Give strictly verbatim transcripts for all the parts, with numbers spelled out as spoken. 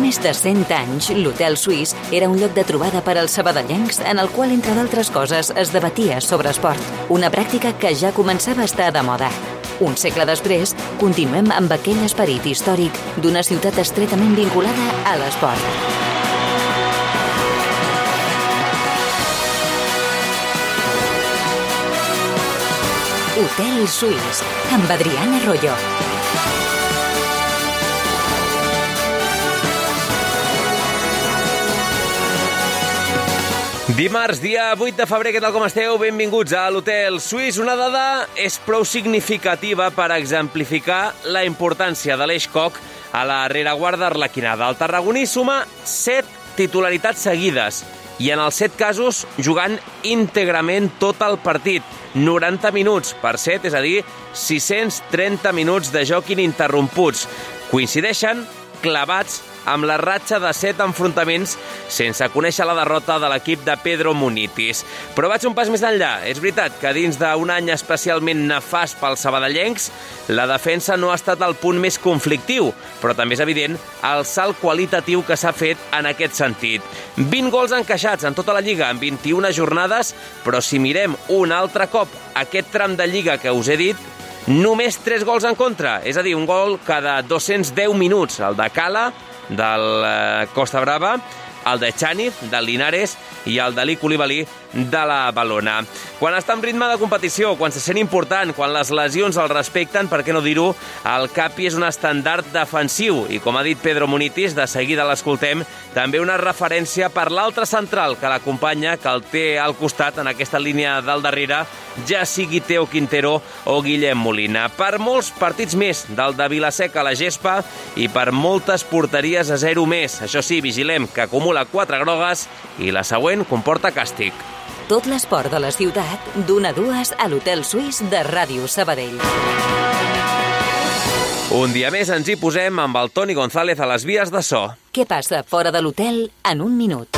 més de cent anys, l'Hotel Suís era un lloc de trobada per als sabadellencs en el qual, entre d'altres coses, es debatia sobre esport. Una pràctica que ja començava a estar de moda. Un segle després, continuem amb aquell esperit històric d'una ciutat estretament vinculada a l'esport. Hotel Suís, amb Adriana Arroyo. Dimarts, dia vuit de febrer, què tal com esteu? Benvinguts a l'Hotel Suís. Una dada és prou significativa per exemplificar la importància de l'Eix Coc a la rereguarda arlequinada. El tarragoní suma set titularitats seguides i en els set casos jugant íntegrament tot el partit. noranta minuts per set, és a dir, sis-cents trenta minuts de joc ininterromputs. Coincideixen clavats amb la ratxa de set enfrontaments sense conèixer la derrota de l'equip de Pedro Munitis. Però vaig un pas més enllà. És veritat que dins d'un any especialment nefast pels sabadellencs, la defensa no ha estat el punt més conflictiu, però també és evident el salt qualitatiu que s'ha fet en aquest sentit. vint gols encaixats en tota la Lliga en vint-i-una jornades, però si mirem un altre cop aquest tram de Lliga que us he dit, només tres gols en contra, és a dir, un gol cada dos-cents deu minuts, el de Cala, del eh, Costa Brava, el de Chani, del Linares, i el de Lic Olivalí, de la Balona. Quan està en ritme de competició, quan se sent important, quan les lesions el respecten, per què no dir-ho, el Capi és un estandard defensiu, i com ha dit Pedro Munitis, de seguida l'escoltem, també una referència per l'altre central que l'acompanya, que el té al costat en aquesta línia del darrere, ja sigui Teo Quintero o Guillem Molina. Per molts partits més del de Vilaseca a la gespa i per moltes porteries a zero més. Això sí, vigilem, que acumula quatre grogues i la següent comporta càstig. Tot l'esport de la ciutat, d'una a dues a l'Hotel Suís de Ràdio Sabadell. Un dia més ens hi posem amb el Toni González a les vies de so. Què passa fora de l'hotel en un minut?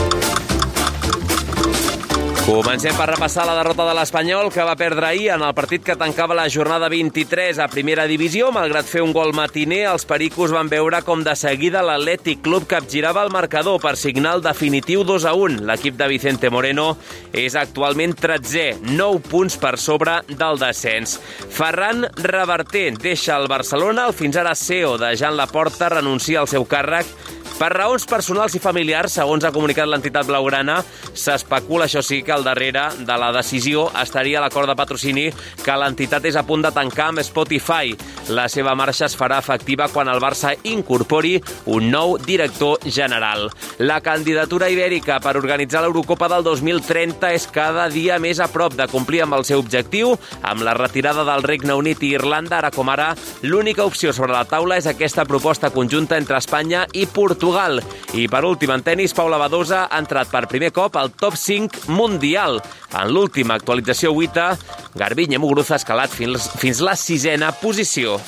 Comencem per repassar la derrota de l'Espanyol, que va perdre ahir en el partit que tancava la jornada vint-i-tres a Primera Divisió. Malgrat fer un gol matiner, els pericos van veure com de seguida l'Atlètic Club capgirava el marcador per signar el definitiu dos a un. L'equip de Vicente Moreno és actualment tretzè, nou punts per sobre del descens. Ferran Reverter deixa el Barcelona, el fins ara C E O de Jean Laporta renuncia al seu càrrec per raons personals i familiars, segons ha comunicat l'entitat blaugrana. S'especula, això sí, que al darrere de la decisió estaria l'acord de patrocini que l'entitat és a punt de tancar amb Spotify. La seva marxa es farà efectiva quan el Barça incorpori un nou director general. La candidatura ibèrica per organitzar l'Eurocopa del dos mil trenta és cada dia més a prop de complir amb el seu objectiu. Amb la retirada del Regne Unit i Irlanda, ara com ara, l'única opció sobre la taula és aquesta proposta conjunta entre Espanya i Portugal. I per últim, en tenis, Paula Badosa ha entrat per primer cop al top cinc mundial. En l'última actualització UITA, Garbiñe Muguruza ha escalat fins, fins la sisena posició.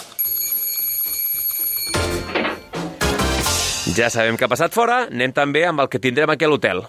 Ja sabem què ha passat fora, anem també amb el que tindrem aquí a l'hotel.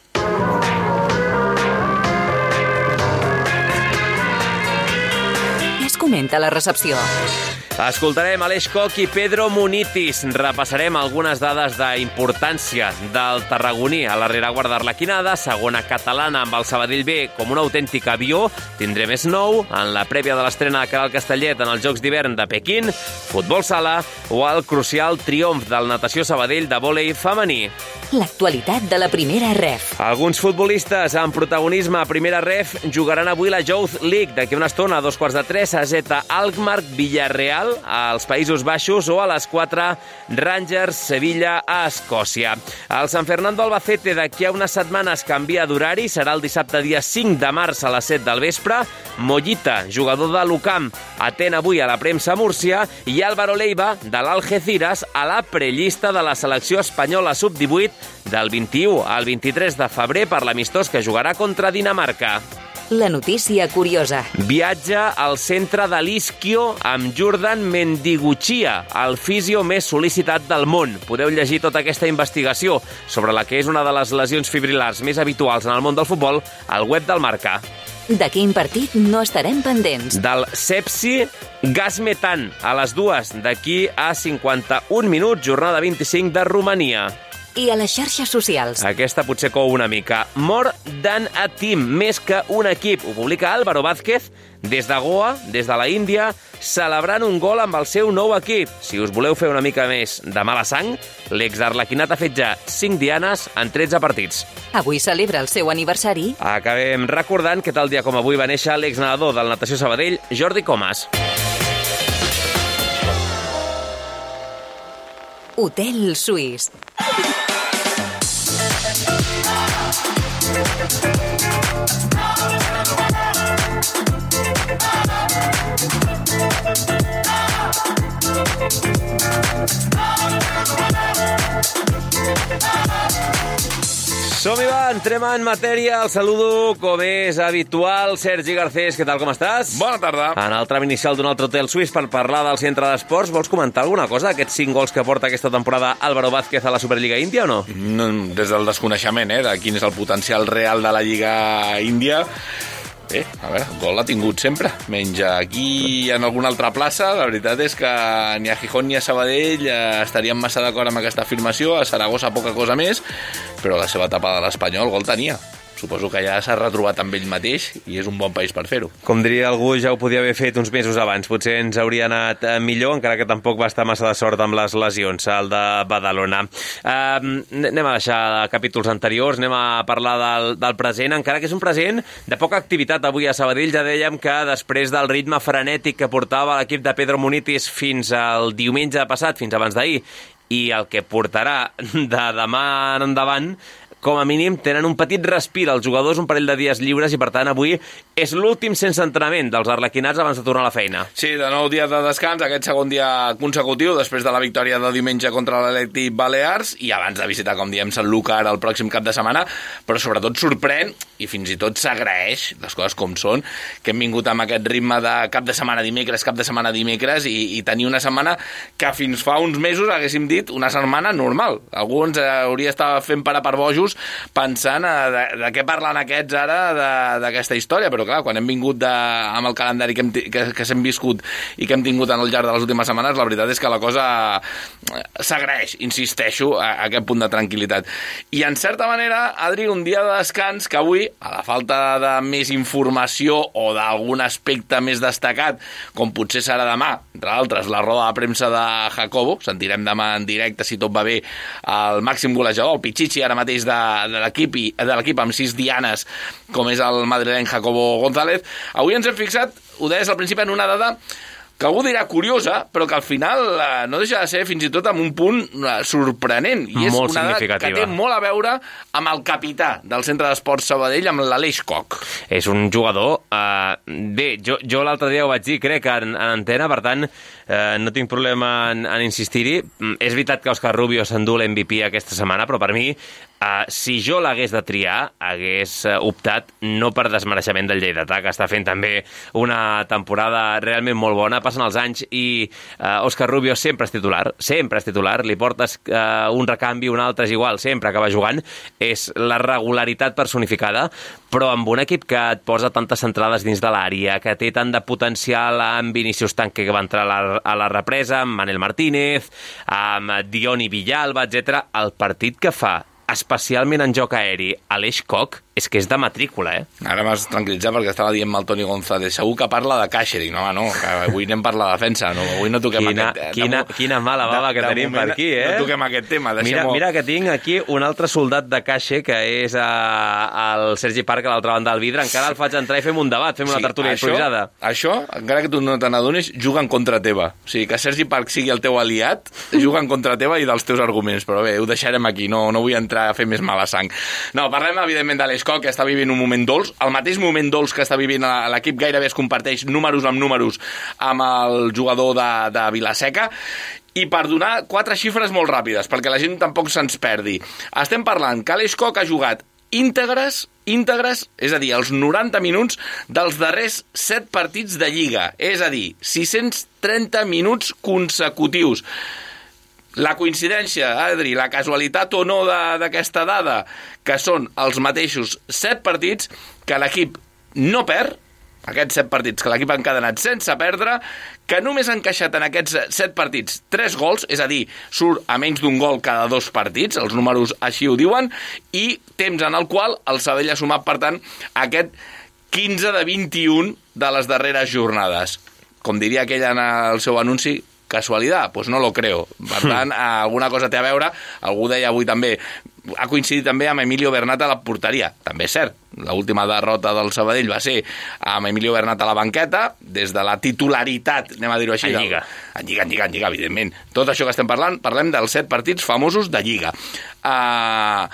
Què es comenta a la recepció? Escoltarem Aleix Coc i Pedro Munitis. Repassarem algunes dades d'importància del tarragoní a la rereguarda arlequinada, segona catalana amb el Sabadell B com un autèntic avió. Tindrem més nou en la prèvia de l'estrena de Caral Castellet en els Jocs d'hivern de Pequín, futbol sala o el crucial triomf del Natació Sabadell de vòlei femení. L'actualitat de la primera ref. Alguns futbolistes amb protagonisme a primera ref jugaran avui la Youth League. D'aquí una estona, a dos quarts de tres, a Z Alkmaar Villarreal als Països Baixos o a les quatre Rangers Sevilla a Escòcia. El San Fernando Albacete d'aquí a unes setmanes canvia d'horari, serà el dissabte dia cinc de març a les set del vespre. Mollita, jugador de l'Ucamp, atén avui a la premsa a Múrcia, i Álvaro Leiva de l'Algeciras a la prellista de la selecció espanyola sub divuit del vint-i-u al vint-i-tres de febrer per l'amistós que jugarà contra Dinamarca. La notícia curiosa. Viatge al centre de l'Ischio amb Jordan Mendiguchia, el fisio més sol·licitat del món. Podeu llegir tota aquesta investigació sobre la que és una de les lesions fibrilars més habituals en el món del futbol al web del Marca. De quin partit no estarem pendents? Del Sepsi Gazmetan, a les dues d'aquí a cinquanta-un minuts, jornada vint-i-cinc de Romania. i a les xarxes socials. Aquesta potser cou una mica. More than a team, més que un equip. Ho publica Álvaro Vázquez des de Goa, des de la Índia, celebrant un gol amb el seu nou equip. Si us voleu fer una mica més de mala sang, l'exarlequinat ha fet ja cinc dianes en tretze partits. Avui celebra el seu aniversari. Acabem recordant que tal dia com avui va néixer l'exnedador del Natació Sabadell, Jordi Comas. Hotel Suís. Som-hi, va, entrem en matèria. El saludo, com és habitual, Sergi Garcés. Què tal, com estàs? Bona tarda. En el tram inicial d'un altre hotel suís per parlar del centre d'esports, vols comentar alguna cosa d'aquests cinc gols que porta aquesta temporada Álvaro Vázquez a la Superliga Índia o no? no des del desconeixement, eh, de quin és el potencial real de la Lliga Índia. Bé, a veure, gol l'ha tingut sempre. Menys aquí en alguna altra plaça. La veritat és que ni a Gijón ni a Sabadell eh, estaríem massa d'acord amb aquesta afirmació. A Saragossa poca cosa més, però la seva etapa de l'Espanyol gol tenia. Suposo que ja s'ha retrobat amb ell mateix i és un bon país per fer-ho. Com diria algú, ja ho podia haver fet uns mesos abans. Potser ens hauria anat millor, encara que tampoc va estar massa de sort amb les lesions, el de Badalona. Uh, anem a deixar capítols anteriors, anem a parlar del, del present, encara que és un present de poca activitat. Avui a Sabadell ja dèiem que després del ritme frenètic que portava l'equip de Pedro Munitis fins al diumenge passat, fins abans d'ahir, i el que portarà de demà en endavant, com a mínim tenen un petit respir els jugadors, un parell de dies lliures, i per tant avui és l'últim sense entrenament dels arlequinats abans de tornar a la feina. Sí, de nou dia de descans, aquest segon dia consecutiu després de la victòria de diumenge contra l'Atlètic Balears i abans de visitar, com diem, Sant Lúcar el pròxim cap de setmana, però sobretot sorprèn i fins i tot s'agraeix, les coses com són, que hem vingut amb aquest ritme de cap de setmana dimecres, cap de setmana dimecres i, i tenir una setmana que fins fa uns mesos haguéssim dit una setmana normal. Algú ens hauria estat fent parar per bojos pensant a, de, de què parlen aquests ara d'aquesta història, però clar, quan hem vingut de, amb el calendari que hem, que, que s'hem viscut i que hem tingut al llarg de les últimes setmanes, la veritat és que la cosa s'agraeix, insisteixo, a, a aquest punt de tranquil·litat. I en certa manera, Adri, un dia de descans que avui, a la falta de més informació o d'algun aspecte més destacat, com potser serà demà, entre altres, la roda de premsa de Jacobo, sentirem demà en directe, si tot va bé, el màxim golejador, el Pichichi ara mateix de de l'equip de l'equip amb sis dianes, com és el madrileny Jacobo González. Avui ens hem fixat, ho deies al principi, en una dada que algú dirà curiosa, però que al final eh, no deixa de ser fins i tot amb un punt eh, sorprenent. I és molt una dada que té molt a veure amb el capità del Centre d'Esports Sabadell, amb l'Aleix Koch. És un jugador... Eh, bé, jo, jo l'altre dia ho vaig dir, crec, en, en antena, per tant, eh, no tinc problema en, en insistir-hi. És veritat que Òscar Rubio s'endú l'M V P aquesta setmana, però per mi, eh, si jo l'hagués de triar, hagués eh, optat no per desmereixement del lleidatà, que està fent també una temporada realment molt bona. Passen els anys i eh, Òscar Rubio sempre és titular, sempre és titular, li portes eh, un recanvi, un altre és igual, sempre acaba jugant, és la regularitat personificada, però amb un equip que et posa tantes centrades dins de l'àrea, que té tant de potencial amb Vinícius Tanque, que va entrar a la, a la represa, amb Manel Martínez, amb Dioni Villalba, etcètera, el partit que fa, especialment en joc aeri, Aleix Koch, és que és de matrícula, eh? Ara m'has tranquil·litzat perquè estava dient el Toni González. Segur que parla de caixa. Dic, no, home, no, que avui anem per la defensa. No, avui no toquem quina, aquest... Quina, de, quina mala bava de, que de tenim moment, per aquí, eh? No toquem aquest tema. Mira, mira que tinc aquí un altre soldat de caixa, que és uh, el Sergi Parc, a l'altra banda del vidre. Encara el faig entrar i fem un debat, fem una sí, tertúlia això, improvisada. Això, encara que tu no te n'adonis, juga en contra teva. O sigui, que Sergi Parc sigui el teu aliat, juga en contra teva i dels teus arguments. Però bé, ho deixarem aquí. No, no vull entrar a fer més mala sang. No, parlem, evidentment, de l'Aleix Koch, que està vivint un moment dolç. El mateix moment dolç que està vivint l'equip gairebé es comparteix números amb números amb el jugador de, de Vilaseca. I per donar quatre xifres molt ràpides, perquè la gent tampoc se'ns perdi. Estem parlant que Aleix Koch ha jugat íntegres, íntegres, és a dir, els noranta minuts dels darrers set partits de Lliga. És a dir, sis-cents trenta minuts consecutius. La coincidència, Adri, la casualitat o no d'aquesta dada, que són els mateixos set partits que l'equip no perd aquests set partits que l'equip ha encadenat sense perdre, que només ha encaixat en aquests set partits tres gols, és a dir, surt a menys d'un gol cada dos partits, els números així ho diuen, i temps en el qual el Sabadell ha sumat, per tant, aquest quinze de vint-i-un de les darreres jornades. Com diria aquell en el seu anunci, casualitat? Pues no lo creo. Per tant, alguna cosa té a veure. Algú deia avui també, ha coincidit també amb Emilio Bernat a la porteria. També és cert, l'última derrota del Sabadell va ser amb Emilio Bernat a la banqueta, des de la titularitat, anem a dir-ho així. En Lliga. En Lliga, en Lliga, en Lliga, evidentment. Tot això que estem parlant, parlem dels set partits famosos de Lliga. Uh,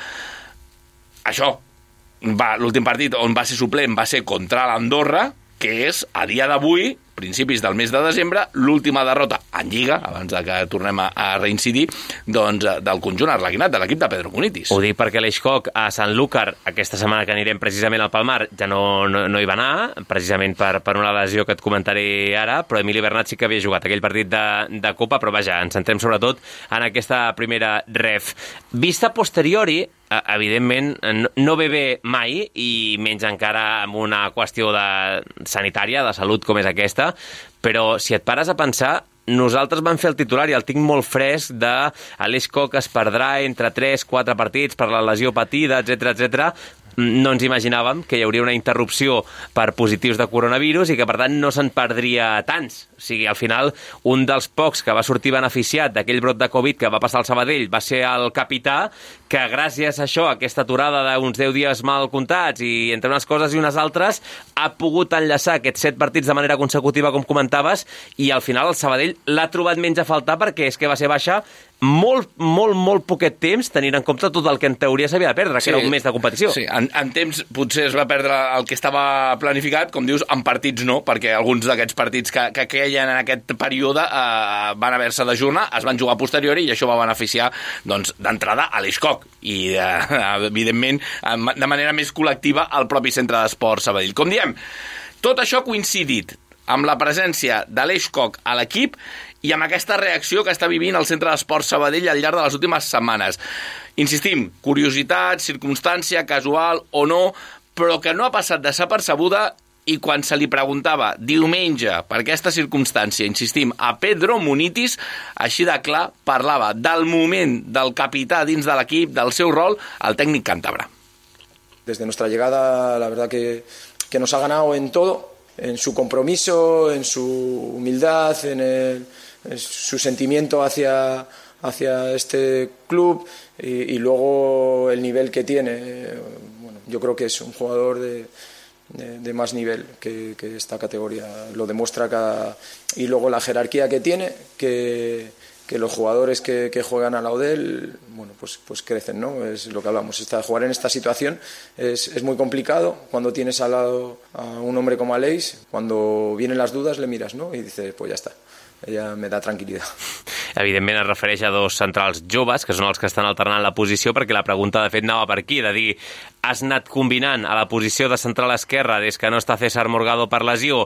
això, va, l'últim partit on va ser suplent va ser contra l'Andorra, que és, a dia d'avui, principis del mes de desembre, l'última derrota en Lliga, abans de que tornem a, a reincidir, doncs, del conjunt arlequinat, de l'equip de Pedro Munitis. Ho dic perquè l'Eixcock a Sanlúcar, aquesta setmana que anirem precisament al Palmar, ja no, no, no hi va anar, precisament per, per una lesió que et comentaré ara, però Emili Bernat sí que havia jugat aquell partit de, de Copa, però vaja, ens centrem sobretot en aquesta primera ref. Vista posteriori, evidentment, no ve bé mai, i menys encara amb una qüestió de sanitària, de salut com és aquesta, però si et pares a pensar, nosaltres vam fer el titular i el tinc molt fresc de l'Eixcock es perdrà entre tres quatre partits per la lesió patida, etcètera, etcètera. No ens imaginàvem que hi hauria una interrupció per positius de coronavirus i que, per tant, no se'n perdria tants. O sigui, al final, un dels pocs que va sortir beneficiat d'aquell brot de Covid que va passar al Sabadell va ser el capità, que gràcies a això, a aquesta aturada d'uns deu dies mal comptats i entre unes coses i unes altres, ha pogut enllaçar aquests set partits de manera consecutiva, com comentaves, i al final el Sabadell l'ha trobat menys a faltar perquè és que va ser baixa molt, molt, molt poquet temps, tenint en compte tot el que en teoria s'havia de perdre, que sí, era un mes de competició. Sí, en, en temps potser es va perdre el que estava planificat, com dius, en partits no, perquè alguns d'aquests partits que, que queien en aquest període eh, van haver-se d'ajornar, es van jugar a posteriori i això va beneficiar, doncs, d'entrada a l'Eixcock i, eh, evidentment, de manera més col·lectiva al propi centre d'esport Sabadell. Com diem, tot això ha coincidit amb la presència de l'Eixcock a l'equip i amb aquesta reacció que està vivint el centre d'esport Sabadell al llarg de les últimes setmanes. Insistim, curiositat, circumstància, casual o no, però que no ha passat desapercebuda, i quan se li preguntava diumenge per aquesta circumstància, insistim, a Pedro Munitis, així de clar, parlava del moment del capità dins de l'equip, del seu rol, el tècnic càntabre. Desde nuestra llegada, la verdad que, que nos ha ganado en todo, en su compromiso, en su humildad, en, el, en su sentimiento hacia, hacia este club y, y luego el nivel que tiene. Bueno, yo creo que es un jugador de, de, de más nivel que, que esta categoría. Lo demuestra cada... Y luego la jerarquía que tiene, que, que los jugadores que, que juegan al lado de él, bueno, pues, pues crecen, ¿no? Es lo que hablamos. Esta, jugar en esta situación es, es muy complicado. Cuando tienes al lado a un hombre como Aleix, cuando vienen las dudas le miras, ¿no? Y dices, pues ya está. Ella me da tranquil·litat. Evidentment es refereix a dos centrals joves, que són els que estan alternant la posició, perquè la pregunta de fet anava per aquí, de dir, has anat combinant a la posició de central esquerra des que no està César Morgado per lesió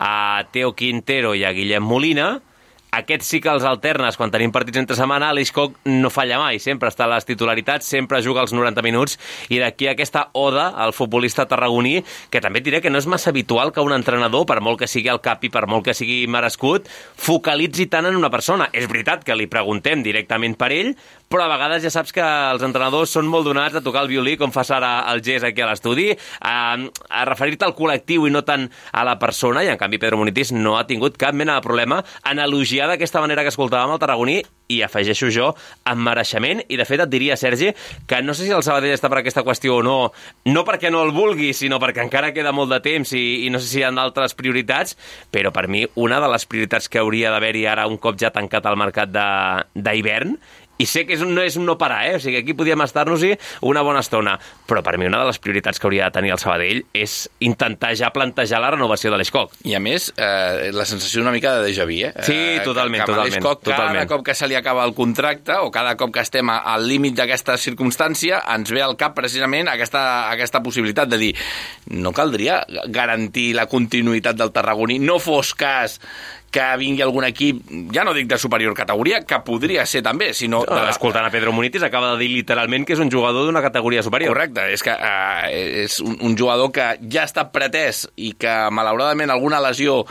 a Teo Quintero i a Guillem Molina. Aquests sí que els alternes quan tenim partits entre setmana. L'Eixcock no falla mai, sempre està a les titularitats, sempre juga els noranta minuts, i d'aquí aquesta oda al futbolista tarragoní, que també diré que no és massa habitual que un entrenador, per molt que sigui el cap i per molt que sigui merescut, focalitzi tant en una persona. És veritat que li preguntem directament per ell, però a vegades ja saps que els entrenadors són molt donats a tocar el violí, com fa ara el Gés aquí a l'estudi, a, a referir-te al col·lectiu i no tant a la persona, i en canvi Pedro Munitis no ha tingut cap mena de problema en elogiar d'aquesta manera que escoltàvem el tarragoní, i afegeixo jo, amb mereixement, i de fet et diria, Sergi, que no sé si el Sabadell està per aquesta qüestió o no, no perquè no el vulgui, sinó perquè encara queda molt de temps i, i no sé si hi ha altres prioritats, però per mi una de les prioritats que hauria d'haver-hi ara un cop ja tancat el mercat d'hivern, i sé que és un, no és un no parar, eh? O sigui, aquí podíem estar-nos-hi una bona estona, però per mi una de les prioritats que hauria de tenir el Sabadell és intentar ja plantejar la renovació de l'Eixcock. I a més, eh, la sensació una mica de déjà vu, eh? Sí, totalment, que, que totalment. L'Eixcock, totalment. Cada cop que se li acaba el contracte, o cada cop que estem al límit d'aquesta circumstància, ens ve al cap precisament aquesta, aquesta possibilitat de dir, no caldria garantir la continuïtat del tarragoní, no fos cas que vingui algun equip, ja no dic de superior categoria, que podria ser també, sinó... No, de... Escoltant a Pedro Munitis acaba de dir literalment que és un jugador d'una categoria superior. Correcte, és que uh, és un, un jugador que ja està pretès i que malauradament alguna lesió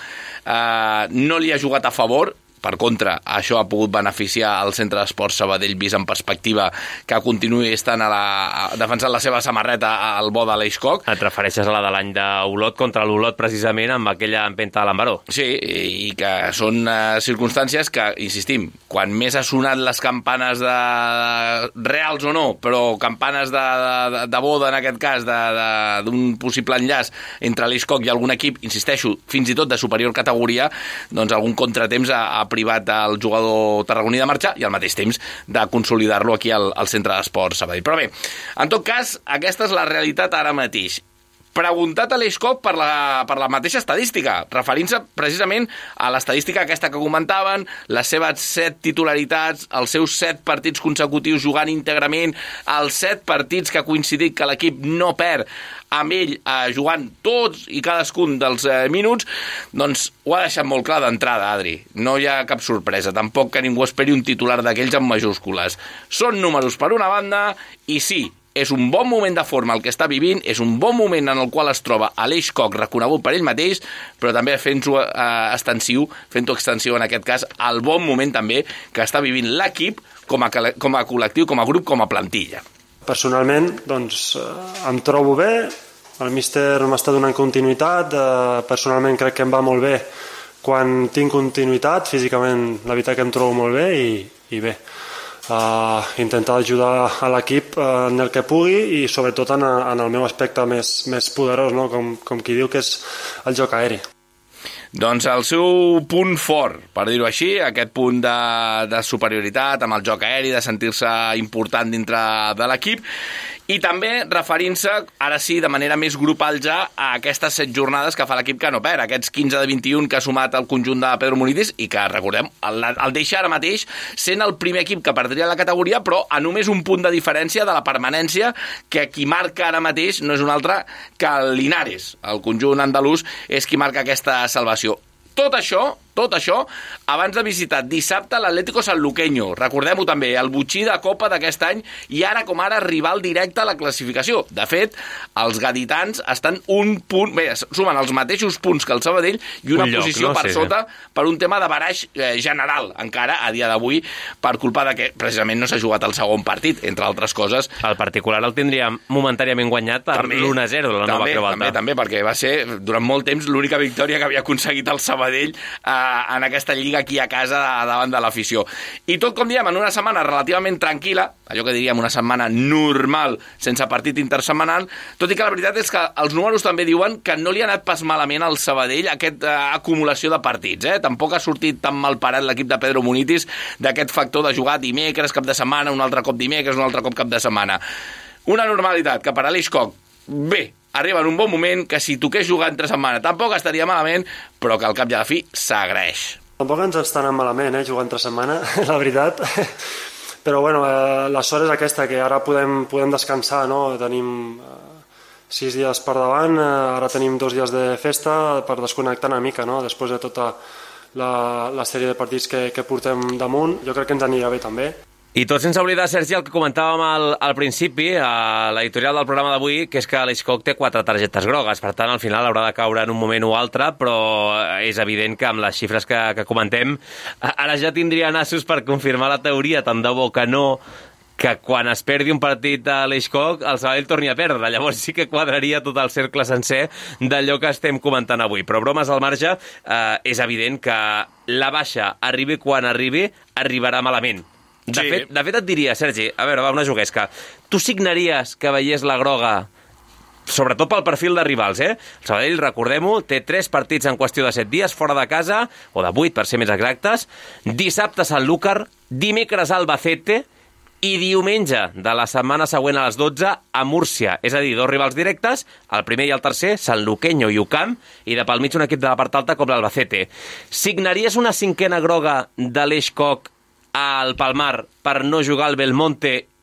uh, no li ha jugat a favor. Per contra, això ha pogut beneficiar el Centre d'Esports Sabadell, vist en perspectiva que continuï estant a la, a, defensant la seva samarreta al bo de l'Eix Coc. Et refereixes a la de l'any d'Olot contra l'Olot, precisament, amb aquella empenta de l'Embaró. Sí, i que són uh, circumstàncies que, insistim, quan més ha sonat les campanes de, de reals o no, però campanes de, de, de boda, en aquest cas, d'un possible enllaç entre l'Eix Coc i algun equip, insisteixo, fins i tot de superior categoria, doncs algun contratemps a, a privat al jugador tarragoní de marxar i al mateix temps de consolidar-lo aquí al, al Centre d'Esports Sabadell. Però bé, en tot cas, aquesta és la realitat ara mateix. Preguntat a l'Eix Coc per la, per la mateixa estadística, referint-se precisament a l'estadística aquesta que comentaven, les seves set titularitats, els seus set partits consecutius jugant íntegrament, els set partits que ha coincidit que l'equip no perd amb ell eh, jugant tots i cadascun dels eh, minuts, doncs ho ha deixat molt clar d'entrada, Adri. No hi ha cap sorpresa, tampoc que ningú esperi un titular d'aquells en majúscules. Són números per una banda, i sí, és un bon moment de forma el que està vivint, és un bon moment en el qual es troba a l'Eix Coc reconegut per ell mateix, però també fent-ho eh, extensiu, fent-ho extensiu en aquest cas, al bon moment també que està vivint l'equip com a, com a col·lectiu, com a grup, com a plantilla. Personalment, doncs, em trobo bé, el míster m'està donant continuïtat, eh, personalment crec que em va molt bé quan tinc continuïtat, físicament la veritat que em trobo molt bé i, i bé. Uh, intentar ajudar a l'equip uh, en el que pugui i sobretot en, en el meu aspecte més, més poderós, no? com, com qui diu que és el joc aeri. Doncs el seu punt fort, per dir-ho així, aquest punt de, de superioritat amb el joc aeri, de sentir-se important dintre de l'equip, i també referint-se, ara sí, de manera més grupal ja, a aquestes set jornades que fa l'equip que no perd, aquests quinze de vint-i-un que ha sumat el conjunt de Pedro Munitis i que, recordem, el, el deixa ara mateix sent el primer equip que perdria la categoria, però a només un punt de diferència de la permanència, que qui marca ara mateix no és un altre que el Linares. El conjunt andalús és qui marca aquesta salvació. Tot això, tot això, abans de visitar dissabte l'Atlético Sanluqueño. Recordem-ho també, el botxí de Copa d'aquest any i ara com ara rival directe a la classificació. De fet, els gaditans estan un punt... Bé, sumen els mateixos punts que el Sabadell i una un lloc, posició no? per sí, sota sí. per un tema de baraix eh, general, encara a dia d'avui, per culpa de que precisament no s'ha jugat el segon partit, entre altres coses. El particular el tindria momentàriament guanyat per l'u a zero de la també, nova Creu Alta. També, també, perquè va ser durant molt temps l'única victòria que havia aconseguit el Sabadell eh, en aquesta lliga aquí a casa davant de l'afició. I tot, com diem, en una setmana relativament tranquil·la, allò que diríem una setmana normal, sense partit intersetmanal, tot i que la veritat és que els números també diuen que no li ha anat pas malament al Sabadell aquesta uh, acumulació de partits. Eh? Tampoc ha sortit tan mal parat l'equip de Pedro Munitis d'aquest factor de jugar dimecres, cap de setmana, un altre cop dimecres, un altre cop cap de setmana. Una normalitat que per a l'Eix Coc, bé, arriba en un bon moment, que si toqués jugar entre setmana tampoc estaria malament, però que al cap i a la fi s'agraeix. Tampoc ens està anant malament, eh, jugar entre setmana, la veritat. Però bueno, eh, la sort és aquesta, que ara podem, podem descansar, no? Tenim eh, sis dies per davant, eh, ara tenim dos dies de festa per desconnectar una mica, no? Després de tota la, la sèrie de partits que, que portem damunt, jo crec que ens anirà bé també. I tot sense oblidar, Sergi, el que comentàvem al, al principi, a l'editorial del programa d'avui, que és que l'Eix Coc té quatre targetes grogues, per tant, al final haurà de caure en un moment o altre, però és evident que amb les xifres que, que comentem, ara ja tindria nassos per confirmar la teoria, tant de bo que no, que quan es perdi un partit a l'Eix Coc, el Sabadell torni a perdre. Llavors sí que quadraria tot el cercle sencer d'allò que estem comentant avui. Però bromes al marge, eh, és evident que la baixa, arribi quan arribi, arribarà malament. De, sí. fet, de fet et diria, Sergi, a veure, va, una juguesca. Tu signaries que veiés la groga, sobretot pel perfil de rivals, eh? El Sabadell, recordem-ho, té tres partits en qüestió de set dies, fora de casa, o de vuit, per ser més exactes. Dissabte Sanlúcar, dimecres Albacete i diumenge de la setmana següent a les dotze a Múrcia. És a dir, dos rivals directes, el primer i el tercer, Sanluqueño i U C A M, i de pel mig un equip de la part alta com l'Albacete. Signaries una cinquena groga de l'Eix Coc al Palmar per no jugar al Belmonte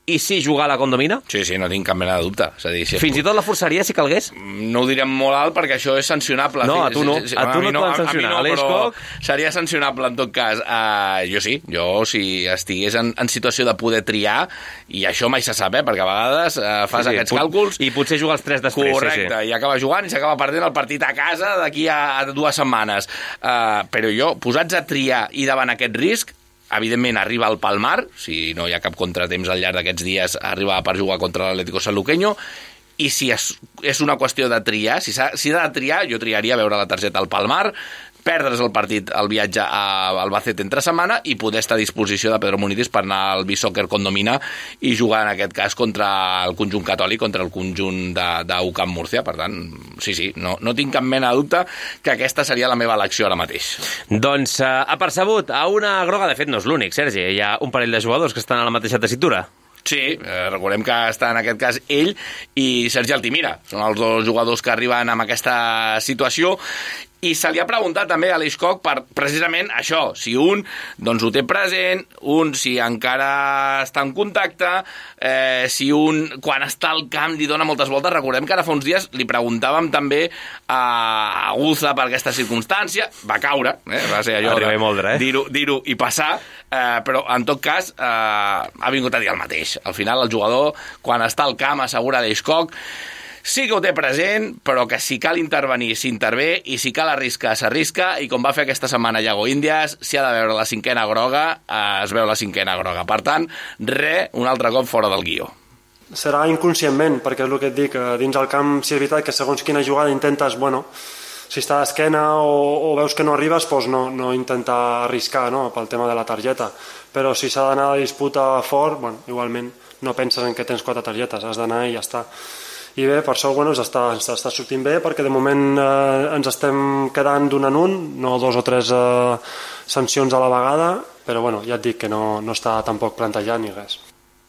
i sí jugar a la Condomina? Sí, sí, no tinc cap mena de dubte. És a dir, si Fins i tot la forçaria si calgués? No ho direm molt alt perquè això és sancionable. No, a tu no. Sí, sí, a tu no, no et poden sancionar. A mi no, Aleix però Koch... seria sancionable en tot cas. Uh, jo sí, jo si estigués en, en situació de poder triar, i això mai se sap, eh, perquè a vegades uh, fas sí, sí, aquests pot, càlculs... I potser jugar els tres després. Correcte, sí, sí. i acaba jugant i s'acaba perdent el partit a casa d'aquí a, a dues setmanes. Uh, però jo, posats a triar i davant aquest risc, evidentment arriba al Palmar, si no hi ha cap contratemps al llarg d'aquests dies, arriba per jugar contra l'Atlético Sanluqueño, i si és, és una qüestió de triar, si s'ha si ha de triar, jo triaria veure la targeta al Palmar, perdre's el partit, el viatge a Albacete entre setmana i poder estar a disposició de Pedro Munitis per anar al Bisoccer Condomina i jugar en aquest cas contra el conjunt catòlic, contra el conjunt d'Ucamp Múrcia. Per tant, sí, sí, no, no tinc cap mena de dubte que aquesta seria la meva elecció ara mateix. Doncs uh, ha percebut a una groga, de fet no és l'únic, Sergi, hi ha un parell de jugadors que estan a la mateixa tessitura. Sí, eh, recordem que està en aquest cas ell i Sergi Altimira. Són els dos jugadors que arriben amb aquesta situació. I se li ha preguntat també a Aleix Koch per precisament això, si un doncs ho té present, un si encara està en contacte, eh, si un quan està al camp li dona moltes voltes. Recordem que ara fa uns dies li preguntàvem també a Aguza per aquesta circumstància, va caure, eh, va ser allò de eh? dir-ho dir-ho i passar, eh, però en tot cas eh, ha vingut a dir el mateix. Al final el jugador, quan està al camp, assegura Aleix Koch, sí que ho té present, però que si cal intervenir, s'intervé, i si cal arriscar, s'arrisca, i com va fer aquesta setmana Yago Índias, si ha de veure la cinquena groga, eh, es veu la cinquena groga. Per tant, re, un altre cop fora del guió. Serà inconscientment, perquè és el que et dic, dins el camp, si és veritat que segons quina jugada intentes, bueno, si està d'esquena o, o veus que no arribes, doncs no, no intentar arriscar, no?, pel tema de la targeta. Però si s'ha d'anar a la disputa fort, bueno, igualment no penses en que tens quatre targetes, has d'anar i ja està. I bé, per això bueno, ens, està, ens està sortint bé, perquè de moment eh, ens estem quedant d'un en un, no dos o tres eh, sancions a la vegada, però bueno, ja et dic que no, no està tampoc plantejant ni res.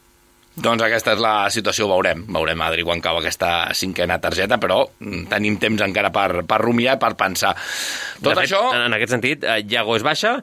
Doncs aquesta és la situació, veurem. Veurem, Adri, quan cau aquesta cinquena targeta, però tenim temps encara per, per rumiar, per pensar. Tot de fet, això... En aquest sentit, Yago és baixa,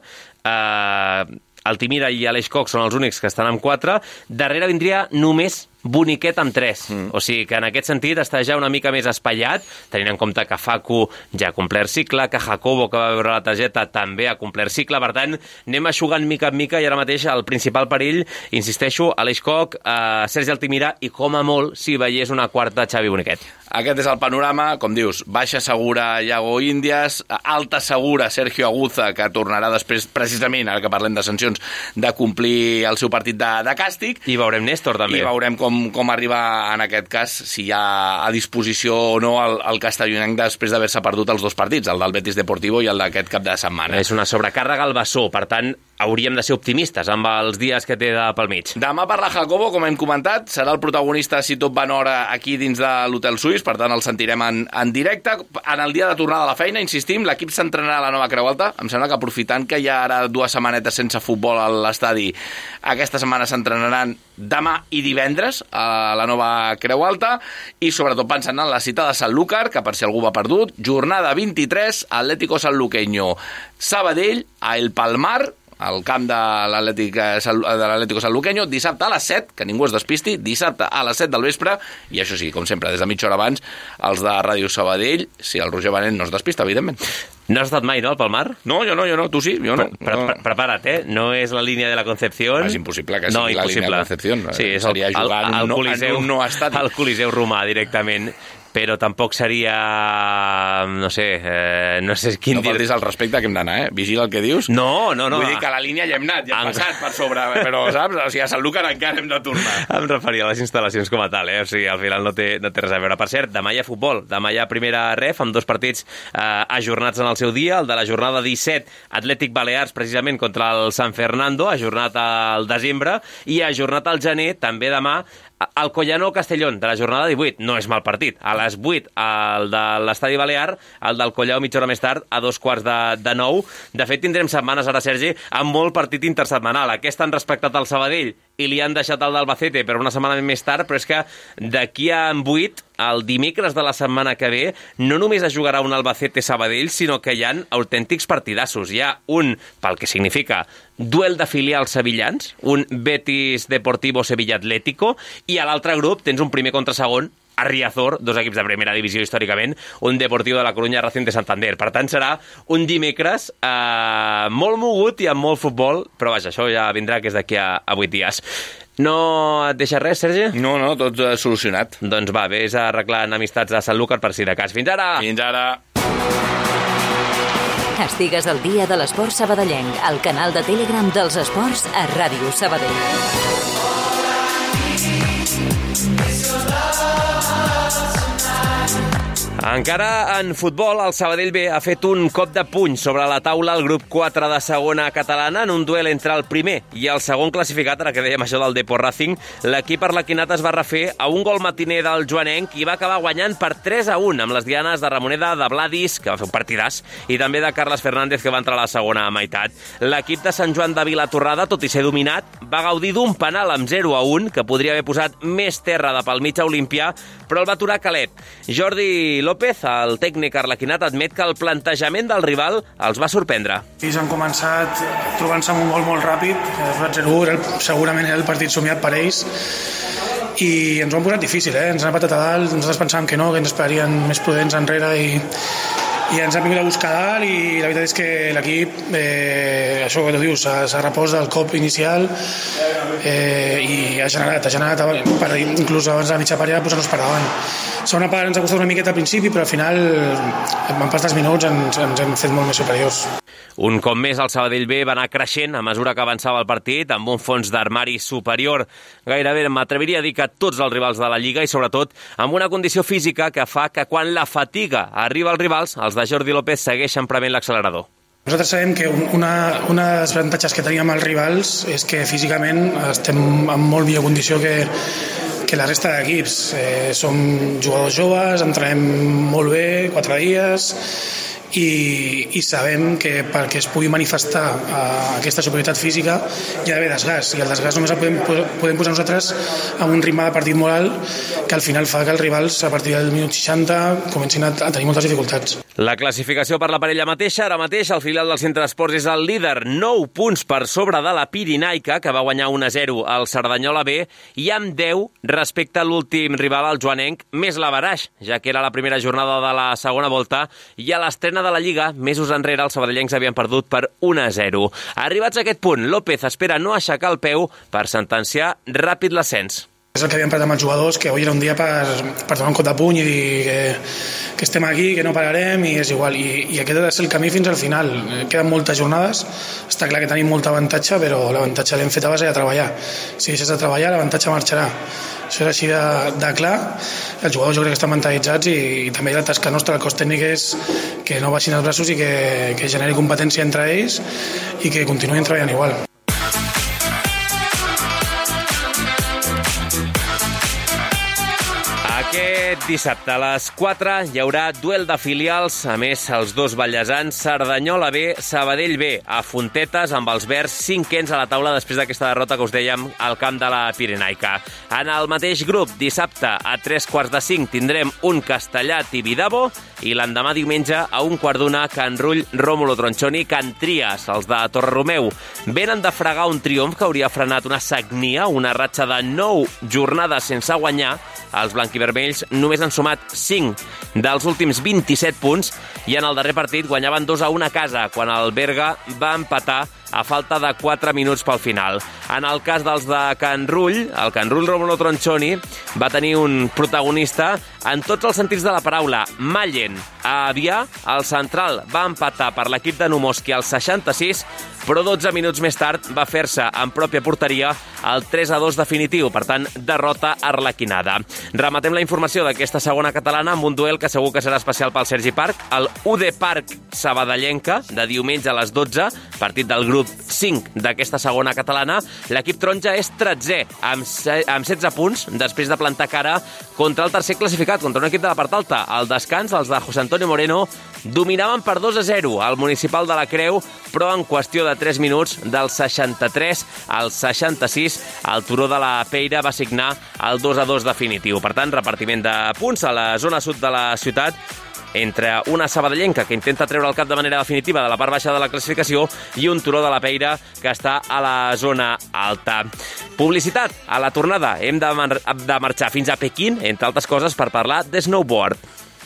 eh, Altimira i Aleix Koch són els únics que estan amb quatre, darrere vindria només Boniquet amb tres. Mm. O sigui que en aquest sentit està ja una mica més espatllat, tenint en compte que Facu ja ha complert cicle, que Jacobo, que va veure la targeta, també ha complert cicle. Per tant, anem eixugant mica en mica i ara mateix el principal perill, insisteixo, Aleix Koch, eh, Sergi Altimira i com a molt si veiés una quarta Xavi Boniquet. Aquest és el panorama, com dius, baixa segura Yago Índias, alta segura Sergio Aguza, que tornarà després, precisament, ara que parlem de sancions, de complir el seu partit de, de càstig. I veurem Néstor, també. I veurem com, com arriba, en aquest cas, si hi ha a disposició o no el, el castellonenc després d'haver-se perdut els dos partits, el del Betis Deportivo i el d'aquest cap de setmana. És una sobrecàrrega al bessó, per tant, hauríem de ser optimistes amb els dies que té de pel mig. Demà parla Jacobo, com hem comentat, serà el protagonista si tot va en hora aquí dins de l'Hotel Suís, per tant el sentirem en, en directe. En el dia de tornada a la feina, insistim, l'equip s'entrenarà a la nova Creu Alta. Em sembla que aprofitant que hi ha ara dues setmanetes sense futbol a l'estadi, aquesta setmana s'entrenaran demà i divendres a la nova Creu Alta, i sobretot pensant en la cita de Sanlúcar, que per si algú va perdut, jornada vint-i-tres, Atlético Sanluqueño Sabadell, a El Palmar, al camp de l'Atlético Sanluqueño, dissabte a les set, que ningú es despisti, dissabte a les set del vespre, i això sí, com sempre, des de mitja hora abans, els de Ràdio Sabadell, si el Roger Benet no es despista, evidentment. No has estat mai, no, al Palmar? No, jo no, jo no, tu sí, jo no. Pre pre prepara't, eh? No és la línia de la Concepción. És impossible que sigui no, la línia de la Concepción. Sí, és seria el, jugar el, el, no, Coliseu, en un no estadi. el Coliseu romà, directament. Però tampoc seria, no sé, eh, no sé quin no dir... No faltis al respecte que hem d'anar, eh? Vigila el que dius. No, no, no. Vull dir que a la línia ja hem anat, ja hem en... passat per sobre, però, saps? O sigui, a Sanlúcar encara hem de tornar. Em referia a les instal·lacions com a tal, eh? O sigui, al final no té, no té res a veure. Per cert, demà hi ha futbol. Demà hi ha primera ref, amb dos partits eh, ajornats en el seu dia. El de la jornada disset, Atlètic Balears, precisament, contra el San Fernando, ajornat al desembre, i ajornat al gener, també demà, Alcoyano Castellón, de la jornada divuit. No és mal partit. A les vuit, el de l'Estadi Balear, el del Collao mitja hora més tard, a dos quarts de, de nou. De fet, tindrem setmanes ara, Sergi, amb molt partit intersetmanal. Aquest han respectat el Sabadell i li han deixat el d'Albacete per una setmana més tard, però és que d'aquí a vuit, el dimecres de la setmana que ve, no només es jugarà un Albacete-Sabadell, sinó que hi ha autèntics partidassos. Hi ha un, pel que significa, duel de filials sevillans, un Betis Deportivo Sevilla Atlético, i a l'altre grup tens un primer contra segon, a Riazor, dos equips de primera divisió històricament, un Deportivo de la Coruña, Racing de Santander. Per tant, serà un dimecres eh, molt mogut i amb molt futbol, però vaja, això ja vindrà, que és d'aquí a, a vuit dies. No et deixa res, Sergi? No, no, tot eh, solucionat. Doncs va, vés arreglant amistats a Sanlúcar per si de cas. Fins ara! Fins ara! Estigues al dia de l'esport sabadellenc, al canal de Telegram dels esports a Ràdio Sabadell. Encara en futbol, el Sabadell B ha fet un cop de puny sobre la taula al grup quatre de segona catalana en un duel entre el primer i el segon classificat, ara que dèiem això del Depor Racing. L'equip arlequinat es va refer a un gol matiner del joanenc i va acabar guanyant per tres a un amb les dianes de Ramoneda, de Vladis, que va fer un partidàs, i també de Carles Fernández, que va entrar a la segona meitat. L'equip de Sant Joan de Vilatorrada, tot i ser dominat, va gaudir d'un penal amb zero a un, que podria haver posat més terra de pel mig a Olímpia, però el va aturar Caleb. Jordi López, el tècnic arlequinat, admet que el plantejament del rival els va sorprendre. Ells han començat trobant-se amb un gol molt ràpid, zero a u, segurament era el partit somiat per ells, i ens ho han posat difícil, eh? Ens han patat a dalt, nosaltres pensàvem que no, que ens esperarien més prudents enrere, i, i ens han vingut a buscar dalt, i la veritat és que l'equip, eh, això que tu dius, s'ha repòs del cop inicial, eh, i ha generat, ha generat per, inclús abans de la mitja part ja posar-nos per davant. Segona part ens ha costat una miqueta al principi, però al final, en pas dels minuts, ens, ens hem fet molt més superiors. Un cop més, el Sabadell B va anar creixent a mesura que avançava el partit, amb un fons d'armari superior. Gairebé m'atreviria a dir que tots els rivals de la Lliga, i sobretot amb una condició física que fa que quan la fatiga arriba als rivals, els de Jordi López segueixen prement l'accelerador. Nosaltres sabem que una, una de les avantatges que teníem als rivals és que físicament estem en molt millor condició que, que la resta d'equips. Eh, som jugadors joves, entrenem molt bé, quatre dies, i, i sabem que perquè es pugui manifestar uh, aquesta superioritat física hi ha d'haver desgast, i el desgast només el podem, podem posar nosaltres amb un ritme de partit molt alt, que al final fa que els rivals a partir del minut seixanta comencin a, a tenir moltes dificultats. La classificació per la parella mateixa, ara mateix el filial del Centre d'Esports és el líder, nou punts per sobre de la Pirinaica, que va guanyar un a zero al Cerdanyola B, i amb deu respecte a l'últim rival, el joanenc, més l'Avaraix, ja que era la primera jornada de la segona volta, i a l'estrena de la Lliga, mesos enrere, els sabadellencs havien perdut per un a zero. Arribats a aquest punt, López espera no aixecar el peu per sentenciar ràpid l'ascens. És el que havíem parlat amb els jugadors, que avui era un dia per, per donar un cop de puny i dir que, que estem aquí, que no pararem, i és igual. I, i aquest és el camí fins al final. Queden moltes jornades, està clar que tenim molt avantatge, però l'avantatge l'hem fet a base de treballar. Si deixes de treballar, l'avantatge marxarà. Això és així de, de clar. Els jugadors jo crec que estan mentalitzats, i, i també la tasca nostra, el cos tècnic, és que no baixin els braços i que, que generi competència entre ells i que continuïn treballant igual. Aquest dissabte a les quatre hi haurà duel de filials, a més els dos ballesans, Cerdanyola B, Sabadell B, a Fontetes, amb els verds cinquens a la taula després d'aquesta derrota que us dèiem al camp de la Pirenaica. En el mateix grup, dissabte a tres quarts de cinc tindrem un Castellà Tibidabo, i l'endemà diumenge a un quart d'una Can Rull, Rómulo Tronchoni, Can Trias, els de Torreromeu. Venen de fregar un triomf que hauria frenat una sagnia, una ratxa de nou jornades sense guanyar. Els blanquivermells només han sumat cinc dels últims vint-i-set punts, i en el darrer partit guanyaven dos a un a casa, quan el Berga va empatar a falta de quatre minuts pel final. En el cas dels de Can Rull, el Can Rull Rómulo Tronchoni va tenir un protagonista en tots els sentits de la paraula. Mallen, a Avià, el central va empatar per l'equip de Numoski al seixanta-sis, però dotze minuts més tard va fer-se en pròpia porteria el tres a dos definitiu, per tant, derrota arlequinada. Rematem la informació d'aquesta segona catalana amb un duel que segur que serà especial pel Sergi Parc, el U D Parc Sabadellenca, de diumenge a les dotze, partit del grup perdut cinc d'aquesta segona catalana. L'equip taronja és tretzè, amb, amb setze punts, després de plantar cara contra el tercer classificat, contra un equip de la part alta. Al descans, els de José Antonio Moreno dominaven per dos a zero al Municipal de la Creu, però en qüestió de tres minuts, del seixanta-tres al seixanta-sis, el Turó de la Peira va signar el dos a dos definitiu. Per tant, repartiment de punts a la zona sud de la ciutat entre una sabadellenca que intenta treure el cap de manera definitiva de la part baixa de la classificació i un Turó de la Peira que està a la zona alta. Publicitat a la tornada. Hem de, mar de marxar fins a Pequín, entre altres coses, per parlar de snowboard.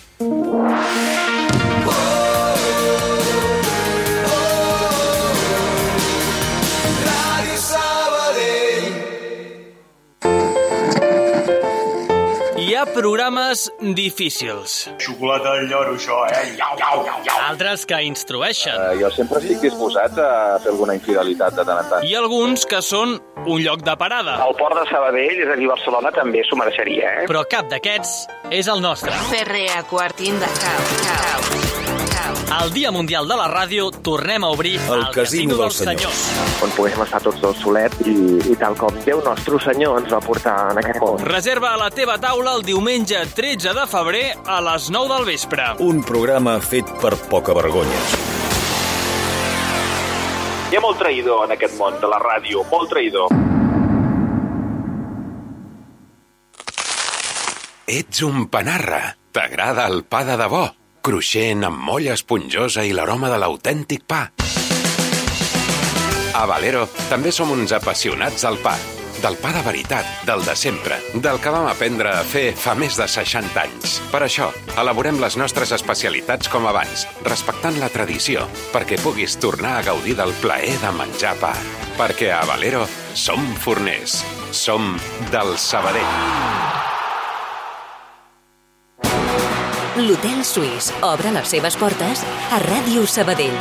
Hi ha programes difícils. Xocolata del lloro, això, eh? Iau, iau, iau, iau. Altres que instrueixen. Uh, jo sempre estic disposat a fer alguna infidelitat de tant en tant. I alguns que són un lloc de parada. El port de Sabadell, és a dir, Barcelona, també s'ho mereixeria, eh? Però cap d'aquests és el nostre. Ferrea, Quartín de Cau, Cau. Al Dia Mundial de la Ràdio tornem a obrir el, el Casino dels Senyors. On poguéssim estar tots dos solets i, i tal com Déu nostre senyor ens va portar en aquest món. Reserva a la teva taula el diumenge tretze de febrer a les nou del vespre. Un programa fet per poca vergonya. Hi ha molt traïdor en aquest món de la ràdio, molt traïdor. Ets un panarra. T'agrada el pa de debò. Cruixent, amb molla esponjosa i l'aroma de l'autèntic pa. A Valero també som uns apassionats del pa. Del pa de veritat, del de sempre, del que vam aprendre a fer fa més de seixanta anys. Per això, elaborem les nostres especialitats com abans, respectant la tradició, perquè puguis tornar a gaudir del plaer de menjar pa. Perquè a Valero som forners, som del Sabadell. L'Hotel Suís obre les seves portes a Ràdio Sabadell.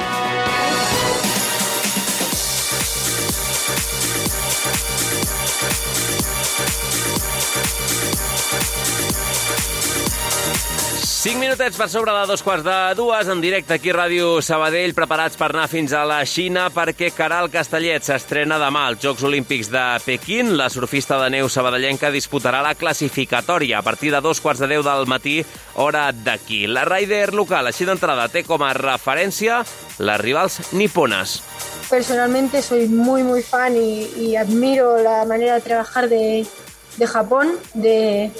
Cinc minutets per sobre de dos quarts de dues, en directe aquí a Ràdio Sabadell, preparats per anar fins a la Xina, perquè Caral Castellet s'estrena demà als Jocs Olímpics de Pequín. La surfista de neu sabadellenca disputarà la classificatòria a partir de dos quarts de deu del matí, hora d'aquí. La rider local, així d'entrada, té com a referència les rivals nipones. Personalmente soy muy, muy fan y, y admiro la manera de trabajar de, de Japón, de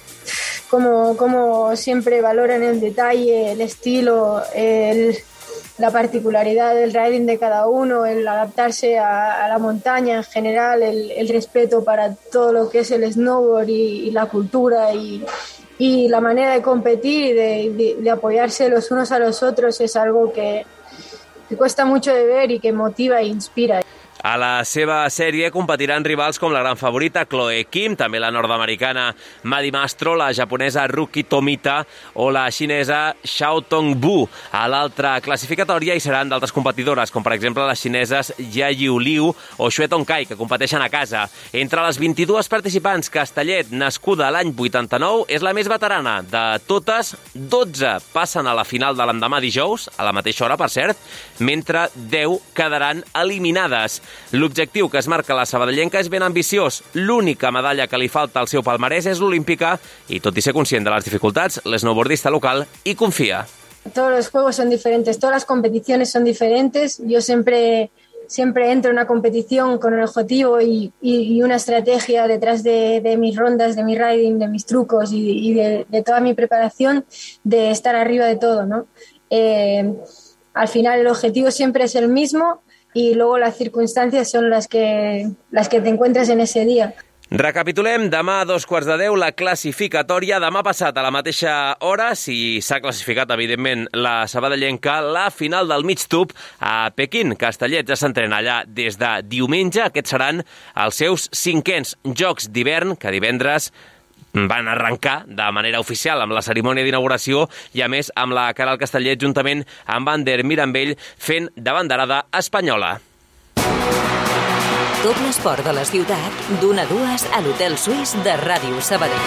cómo, cómo siempre valoran el detalle, el estilo, el, la particularidad del riding de cada uno, el adaptarse a, a la montaña en general, el, el respeto para todo lo que es el snowboard y, y la cultura y, y la manera de competir y de, de, de apoyarse los unos a los otros es algo que que cuesta mucho de ver y que motiva e inspira. A la seva sèrie competiran rivals com la gran favorita Chloe Kim, també la nord-americana Madi Mastro, la japonesa Ruki Tomita o la xinesa Xiao Tongbu. A l'altra classificatòria hi seran d'altres competidores, com per exemple les xineses Yayu Liu o Xue Tongkai, que competeixen a casa. Entre les vint-i-dues participants, Castellet, nascuda l'any vuitanta-nou, és la més veterana. De totes, dotze passen a la final de l'endemà dijous, a la mateixa hora, per cert, mentre deu quedaran eliminades. L'objectiu que es marca la sabadellenca és ben ambiciós. L'única medalla que li falta al seu palmarès és l'olímpica i, tot i ser conscient de les dificultats, l'esnowboardista local hi confia. Todos los juegos son diferentes, todas las competiciones son diferentes. Yo siempre, siempre entro en una competición con un objetivo y, y, y una estrategia detrás de, de mis rondas, de mi riding, de mis trucos y, y de, de toda mi preparación de estar arriba de todo, ¿no? Eh, al final el objetivo siempre es el mismo y luego las circunstancias son las que, las que te encuentras en ese día. Recapitulem, demà a dos quarts de deu la classificatòria, demà passat a la mateixa hora, si s'ha classificat evidentment la sabadellenca, la final del mig tub a Pequín. Castellet ja s'entrena allà des de diumenge, aquests seran els seus cinquens Jocs d'hivern, que divendres van arrencar de manera oficial amb la cerimònia d'inauguració i, a més, amb la Caral Castellet juntament amb Ander Mirambell fent de banderada espanyola. Tot l'esport de la ciutat, d'una a dues a l'Hotel Suís de Ràdio Sabadell.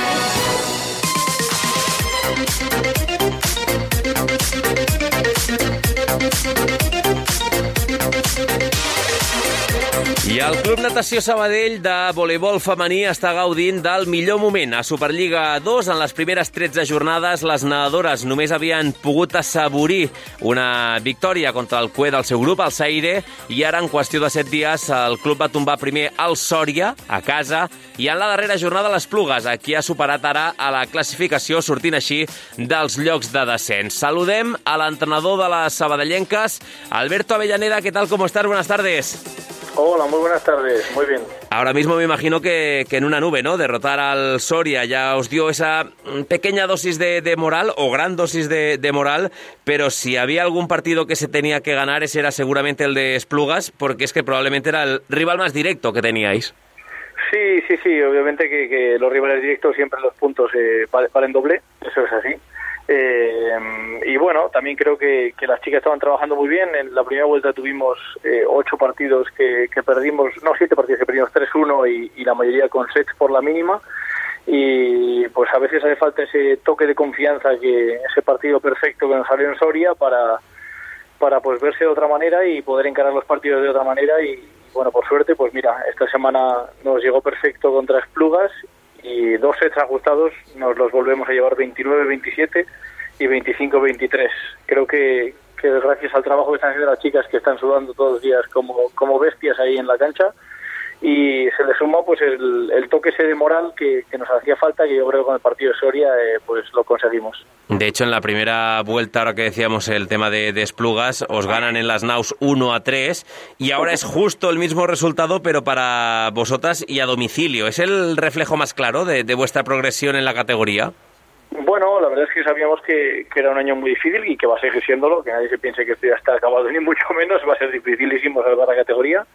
I el Club Natació Sabadell de voleibol femení està gaudint del millor moment. A Superliga dos, en les primeres tretze jornades, les nedadores només havien pogut assaborir una victòria contra el C U E del seu grup, el Saire, i ara, en qüestió de set dies, el club va tombar primer el Sòria, a casa, i en la darrera jornada l'Esplugues, a qui ha superat ara a la classificació, sortint així dels llocs de descens. Saludem a l'entrenador de les sabadellenques, Alberto Avellaneda. ¿Qué tal? ¿Cómo estás? Buenas tardes. Hola, muy buenas tardes, muy bien. Ahora mismo me imagino que, que en una nube, ¿no? Derrotar al Soria ya os dio esa pequeña dosis de, de moral, o gran dosis de, de moral, pero si había algún partido que se tenía que ganar, ese era seguramente el de Esplugas, porque es que probablemente era el rival más directo que teníais. Sí, sí, sí, obviamente que, que los rivales directos siempre los puntos eh, valen doble, eso es así. Eh, y bueno, también creo que, que las chicas estaban trabajando muy bien. En la primera vuelta tuvimos eh, ocho partidos que, que perdimos, no, siete partidos que perdimos tres uno y, y la mayoría con sets por la mínima. Y pues a veces hace falta ese toque de confianza, que ese partido perfecto que nos salió en Soria para, para pues verse de otra manera y poder encarar los partidos de otra manera. Y bueno, por suerte, pues mira, esta semana nos llegó perfecto contra Esplugas. Y dos sets ajustados nos los volvemos a llevar veintinueve veintisiete y veinticinco veintitrés. Creo que, que gracias al trabajo que están haciendo las chicas, que están sudando todos los días como, como bestias ahí en la cancha, y se le suma pues el, el toque ese de moral que, que nos hacía falta, que yo creo que con el partido de Soria eh, pues lo conseguimos. De hecho, en la primera vuelta, ahora que decíamos el tema de, de Esplugas, os ganan en las Naus uno a tres, y ahora es justo el mismo resultado, pero para vosotras y a domicilio. ¿Es el reflejo más claro de, de vuestra progresión en la categoría? Bueno, la verdad es que sabíamos que, que era un año muy difícil y que va a seguir siéndolo, que nadie se piense que esto ya está acabado, ni mucho menos. Va a ser dificilísimo salvar la categoría.